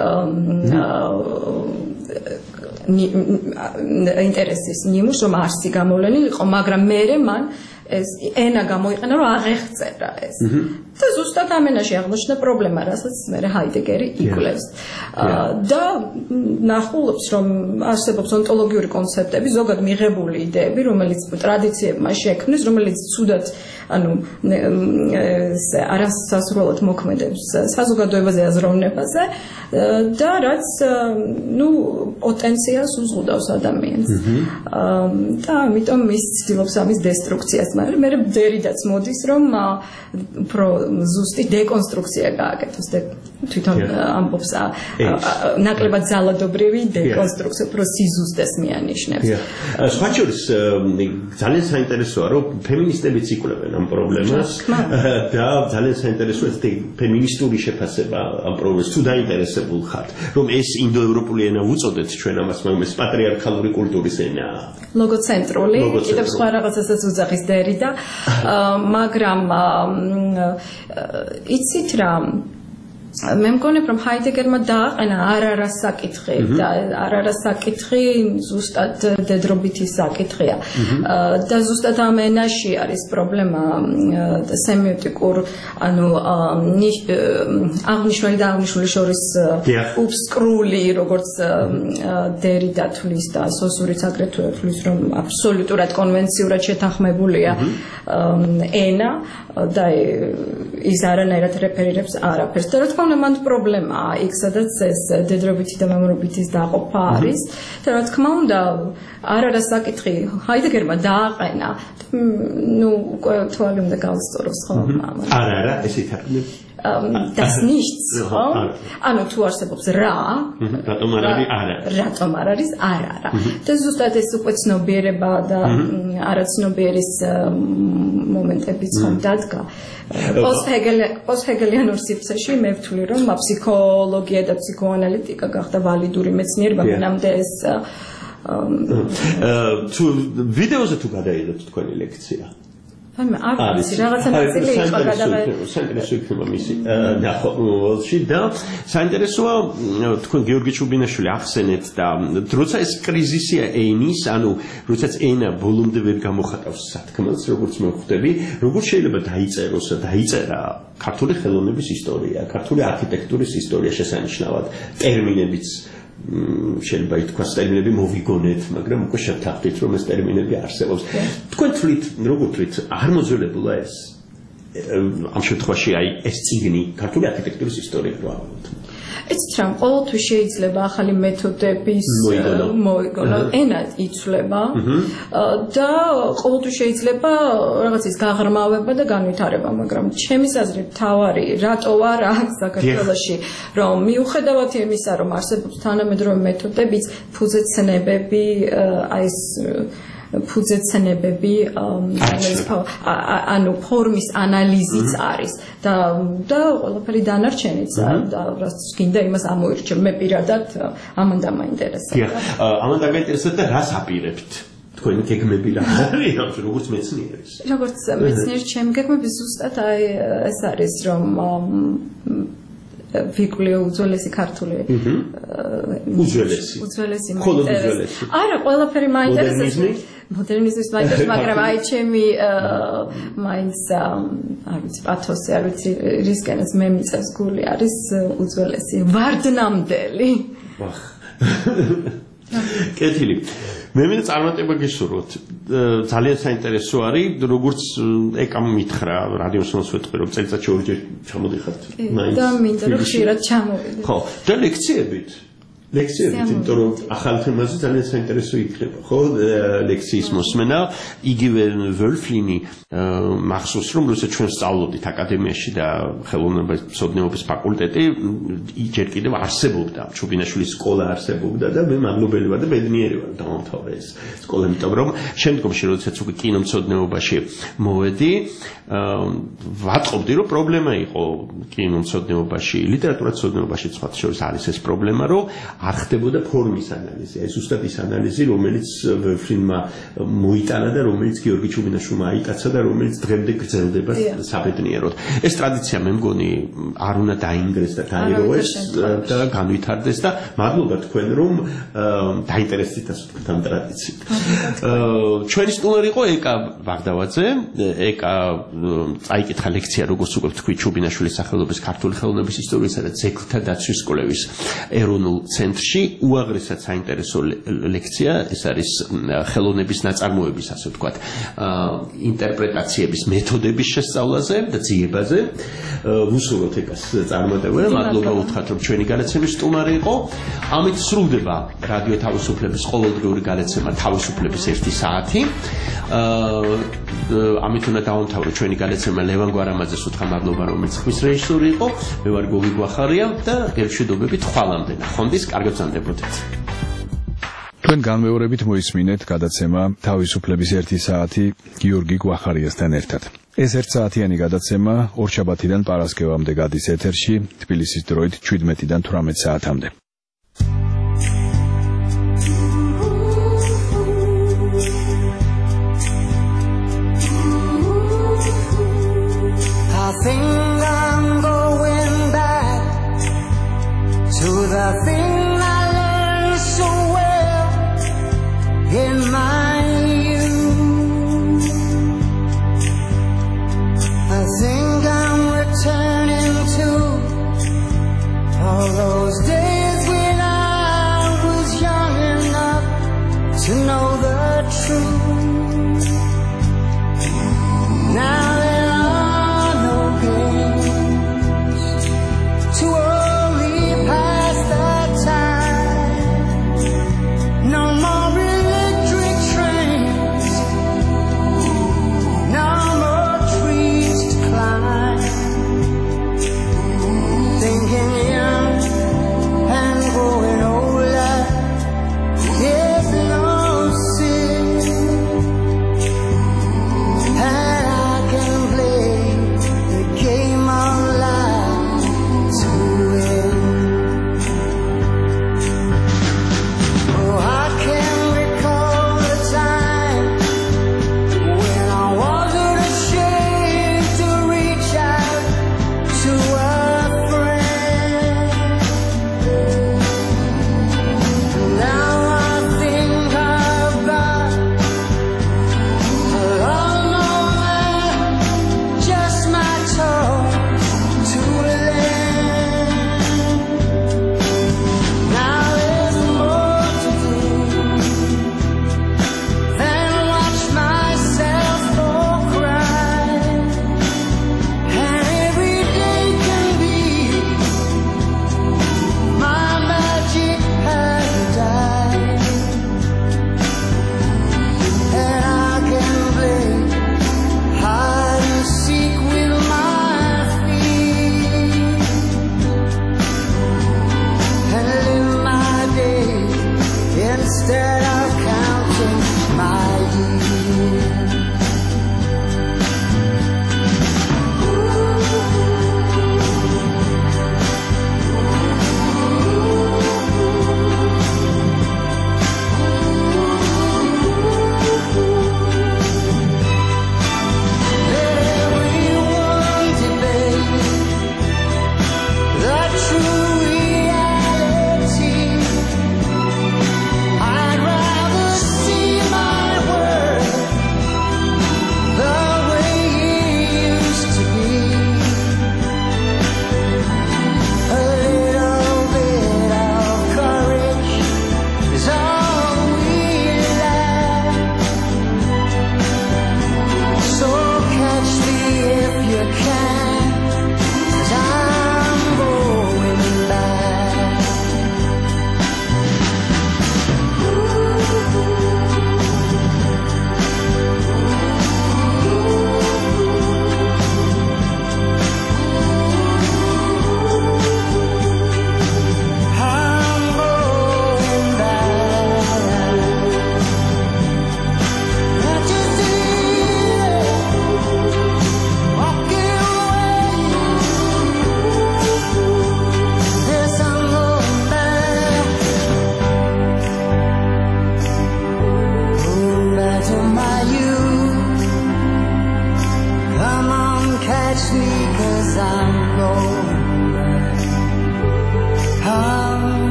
ინტერესის ნიმუშს, რომ არსი გამოვლენილი იყო, მაგრამ მერე მან ეს ენა გამოიყენა, რომ აღեղწერა ეს. და ზუსტად ამ ენაში აღმოჩნდა პრობლემა, რასაც მერე ჰაიდეგერი იკვლევს. და ნახულობს, რომ არსებობს ონტოლოგიური კონცეპტები, ზოგად მიღებული იდეები, რომელიც ტრადიციებმა შექმნეს, რომელიც ცუდად ანუ არასასურველად მოქმედებს საზოგადოებაზე, აზროვნებაზე და რაც პოტენციალს უზღუდავს ადამიანს. და ამიტომ ის ცდილობს ამის დესტრუქციას, მაგრამ მე დერიდაც მოდის, რომ უფრო ზუსტი დეკონსტრუქცია გააკეთოს და თვითონ ამბობს ნაკლებად ძალადობრივი დეკონსტრუქცია, უფრო სიზუსტეს მიანიშნებს. სხვა შორის ძალიან საინტერესოა, რომ ფემინისტებიც იკვლევენ ამ პრობლემას და ძალიან საინტერესოა ეს ფემინისტური შეფასება ამ პრობლემას, თუ დაინტერესებულ ხართ, რომ ეს ინდოევროპული ენა უწოდეთ ჩვენ ამას, მაგრამ ეს პატრიარქალური კულტურის ენაა. ლოგოცენტრული, კიდევ სხვა რაღაცასაც უძახის დერიდა, მაგრამ იცით რა, მე მგონებ, რომ ჰაიდეგერმა დააყენა არა საკითხი და არა საკითხი ზუსტად დედრობითი საკითხია. და ზუსტად ამ ენაში არის პრობლემა სემიოტიკურ, ანუ აღნიშნული და აღნიშნული შორის უბსკრული, როგორც დერიდა თვლის და სოსურიც აგრეთვე თვლის, რომ აბსოლუტურად კონვენციურად შეთანხმებულია ენა და ის არანაირად რეფერირებს არაფერს. და რა თქმა უნდა, მან პრობლემაა იქ, სადაც ეს დედრობითი და მამრობითის დაყოფა არის და რა თქმა უნდა, არა საკითხი ჰაიდეგერმა დააყენა. უკვე თვალი უნდა გავსწოროს, ხო? არა, ესეთ არის. das nichts ანუ თუ არსებობს რა რატომ არ არის არა რატომ არ არის არა და ზუსტად ეს უკვე ცნობიერება და არაცნობიერის მომენტებიც ხომ დადგა პოსტჰეგელიანურ სივრცეში მე ვთვლი რომ ფსიქოლოგია და ფსიქოანალიტიკა გახდა ვალიდური მეცნიერება მანამდე ეს თუ ვიდეოზე თუ გადაიდოთ თქვენი ლექცია მე არ ვიცი რაღაცა ნაწილი იყო გადაღებული საინტერესო იქნება მისი ნახულში და საინტერესოა თქვენ გიორგი ჩუბინაშვილი ახსენეთ და როცა ეს კრიზისია ენის ანუ როდესაც ენა ბოლომდე ვერ გამოხატავს სათქმელს როგორც მე ვხვდები როგორ შეიძლება დაიწეროს და დაიწერა ქართული ხელოვნების ისტორია ქართული არქიტექტურის ისტორია შესანიშნავად ტერმინებიც შეიძლება ითქვას ტერმინები მოვიგონეთ, მაგრამ უკვე შევთანხმდით, რომ ეს ტერმინები არსებობს. თქვენ თვლით, როგორ თვლით, არ მოძველებულა ეს? ამ შემთხვევაში აი ეს წიგნი ქართული არქიტექტურის ისტორია რა ვთქვათ. ეცით რომ ყოველთვის შეიძლება ახალი მეთოდების მოიგონო, ენა იცვლება და ყოველთვის შეიძლება რაღაცის გაღრმავება და განვითარება, მაგრამ ჩემის აზრით თავარი რატო არ აქვს საქართველოში რომ მიუხედავად იმისა რომ არსებობს თანამედროვე მეთოდებიც ფუძეცნებები აი ეს ფუძეცნებები ანუ ფორმის ანალიზიც არის და ყველაფერი დანარჩენიც და რაც გინდა იმას ამოირჩევ მე პირადად ამან მაინტერესებს. ამან გაინტერესებს და რას აპირებთ? თქვენი გეგმები რა არის როგორც მეცნიერის? როგორც მეცნიერი ჩემი გეგმები ზუსტად აი ეს არის რომ ვიკლიო უძველესი ქართული უძველესი მაინტერესებს. არა, ყველაფერი მაინტერესებს. მოდერნიზმის მაინტერესებს, მაგრამ აი ჩემი მაინც არ ვიცი პათოსი, არ ვიცი რისკენაც მე მიწევს გული არის უძველესი ვარდნამდელი. კეთილი. მე მინდა წარმატება გისურვოთ. ძალიან საინტერესო არის, როგორც ეკამ მითხრა რადიოსონს ვეთქვი, რომ წელიწადში ორჯერ ჩამოდიხართ. და მინდა რომ ხშირად ჩამოვიდე. ხო, და ლექციებით, იმიტომ რომ ახალ თემაზე ძალიან საინტერესო იქნება, ხო? ლექციის მოსმენა, იგივე ვოლფლინი მახსოვს რომ როცა ჩვენ სწავლობდით აკადემიაში და ხელოვნებების ფაკულტეტი ჯერ კიდევ არსებობდა, ჩუბინაშვილის სკოლა არსებობდა და მე მადლობელი ვარ და ბედნიერი ვარ დამამთავრე ეს სკოლა, იმიტომ რომ შემდგომში როდესაც უკვე კინომცოდნეობაში მოვედი, ვატყობდი რომ პრობლემა იყო კინომცოდნეობაში, ლიტერატურაცოდნეობაში სხვა შორის არის ეს პრობლემა, რომ არ ხდებოდა ფორმის ანალიზი. ეს ზუსტად ის ანალიზი, რომელიც ვოლფლინმა მოიტანა და რომელიც გიორგი ჩუბინაშვილმა აიკაცა და რომელიც დღემდე გრძელდება საბედნიეროდ. ეს ტრადიცია მე მგონი არ უნდა დაინგრეს და გაიროეს და განვითარდეს და მადლობა თქვენ რომ დაინტერესდით ასე ვთქვათ ამ ტრადიციით. ჩვენი სტუმარი იყო ეკა ბაღდავაძე, ეკა წაიკითხა ლექცია როგორც უკვე ვთქვი ჩუბინაშვილის სახელობის ქართული ხელოვნების ისტორიისა და ძეგლთა დაცვის სკოლების ეროვნულ ცენტრში უაღრესად საინტერესო ლექცია ეს არის ხელოვნების ნაწარმოების ასე ვთქვათ ინტერპრეტაციების მეთოდების შესწავლაზე და ძიებაზე ვუსურვოთ ეკას წარმატება მადლობა უთხრათ რომ ჩვენი განაცემის სტუმარი იყო ამით სრულდება რადიო თავისუფლების ყოველდღიური განაცემა თავისუფლების 1 საათი ამით უნდა დავამთავროთ ჩვენი განაცემა ლევან გვარამაძეს უთხრა მადლობა რომელიც ხმის რეჟისორი იყო მე ვარ გოგი გვახარია და გელშვიდობებით ხვალამდე ნახვამდის კარგად გრძანდებოდეთ თქვენ განმეორებით მოისმინეთ გადაცემა თავისუფლების 1 საათი გიორგი გვახარიასთან ერთად. ეს 1 საათიანი გადაცემა ორშაბათიდან პარასკევამდე გადის ეთერში, თბილისის დროით 17-დან 18 საათამდე. I think I'm going back to the thing I learned so well in my youth. I think I'm returning to all those days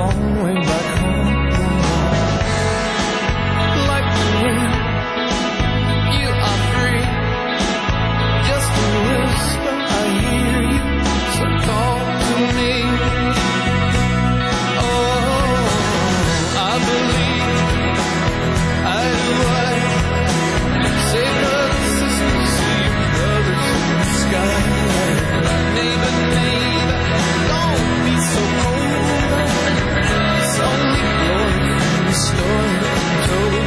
long way back home. Like the wind, you are free. Just a whisper, I hear you, so call to me. Oh, I believe I do right. Say brothers, sisters, see your brothers in the sky. Neighbor, neighbor, don't be so cold. It's only glory in the story told.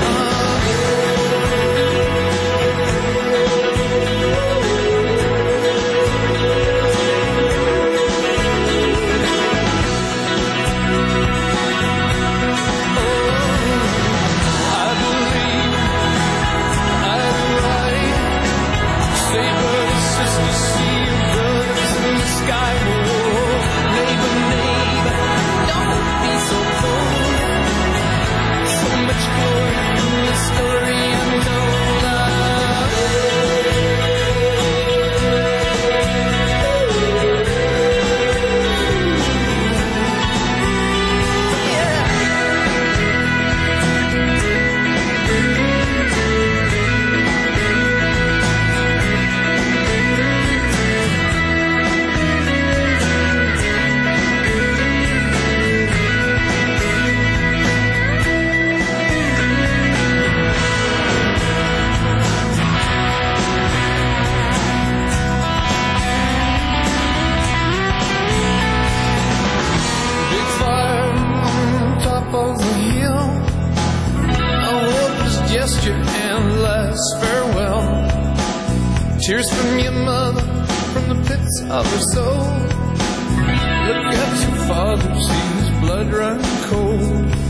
Tears from your mother, from the pits of her soul. Look at your father, see his blood run cold.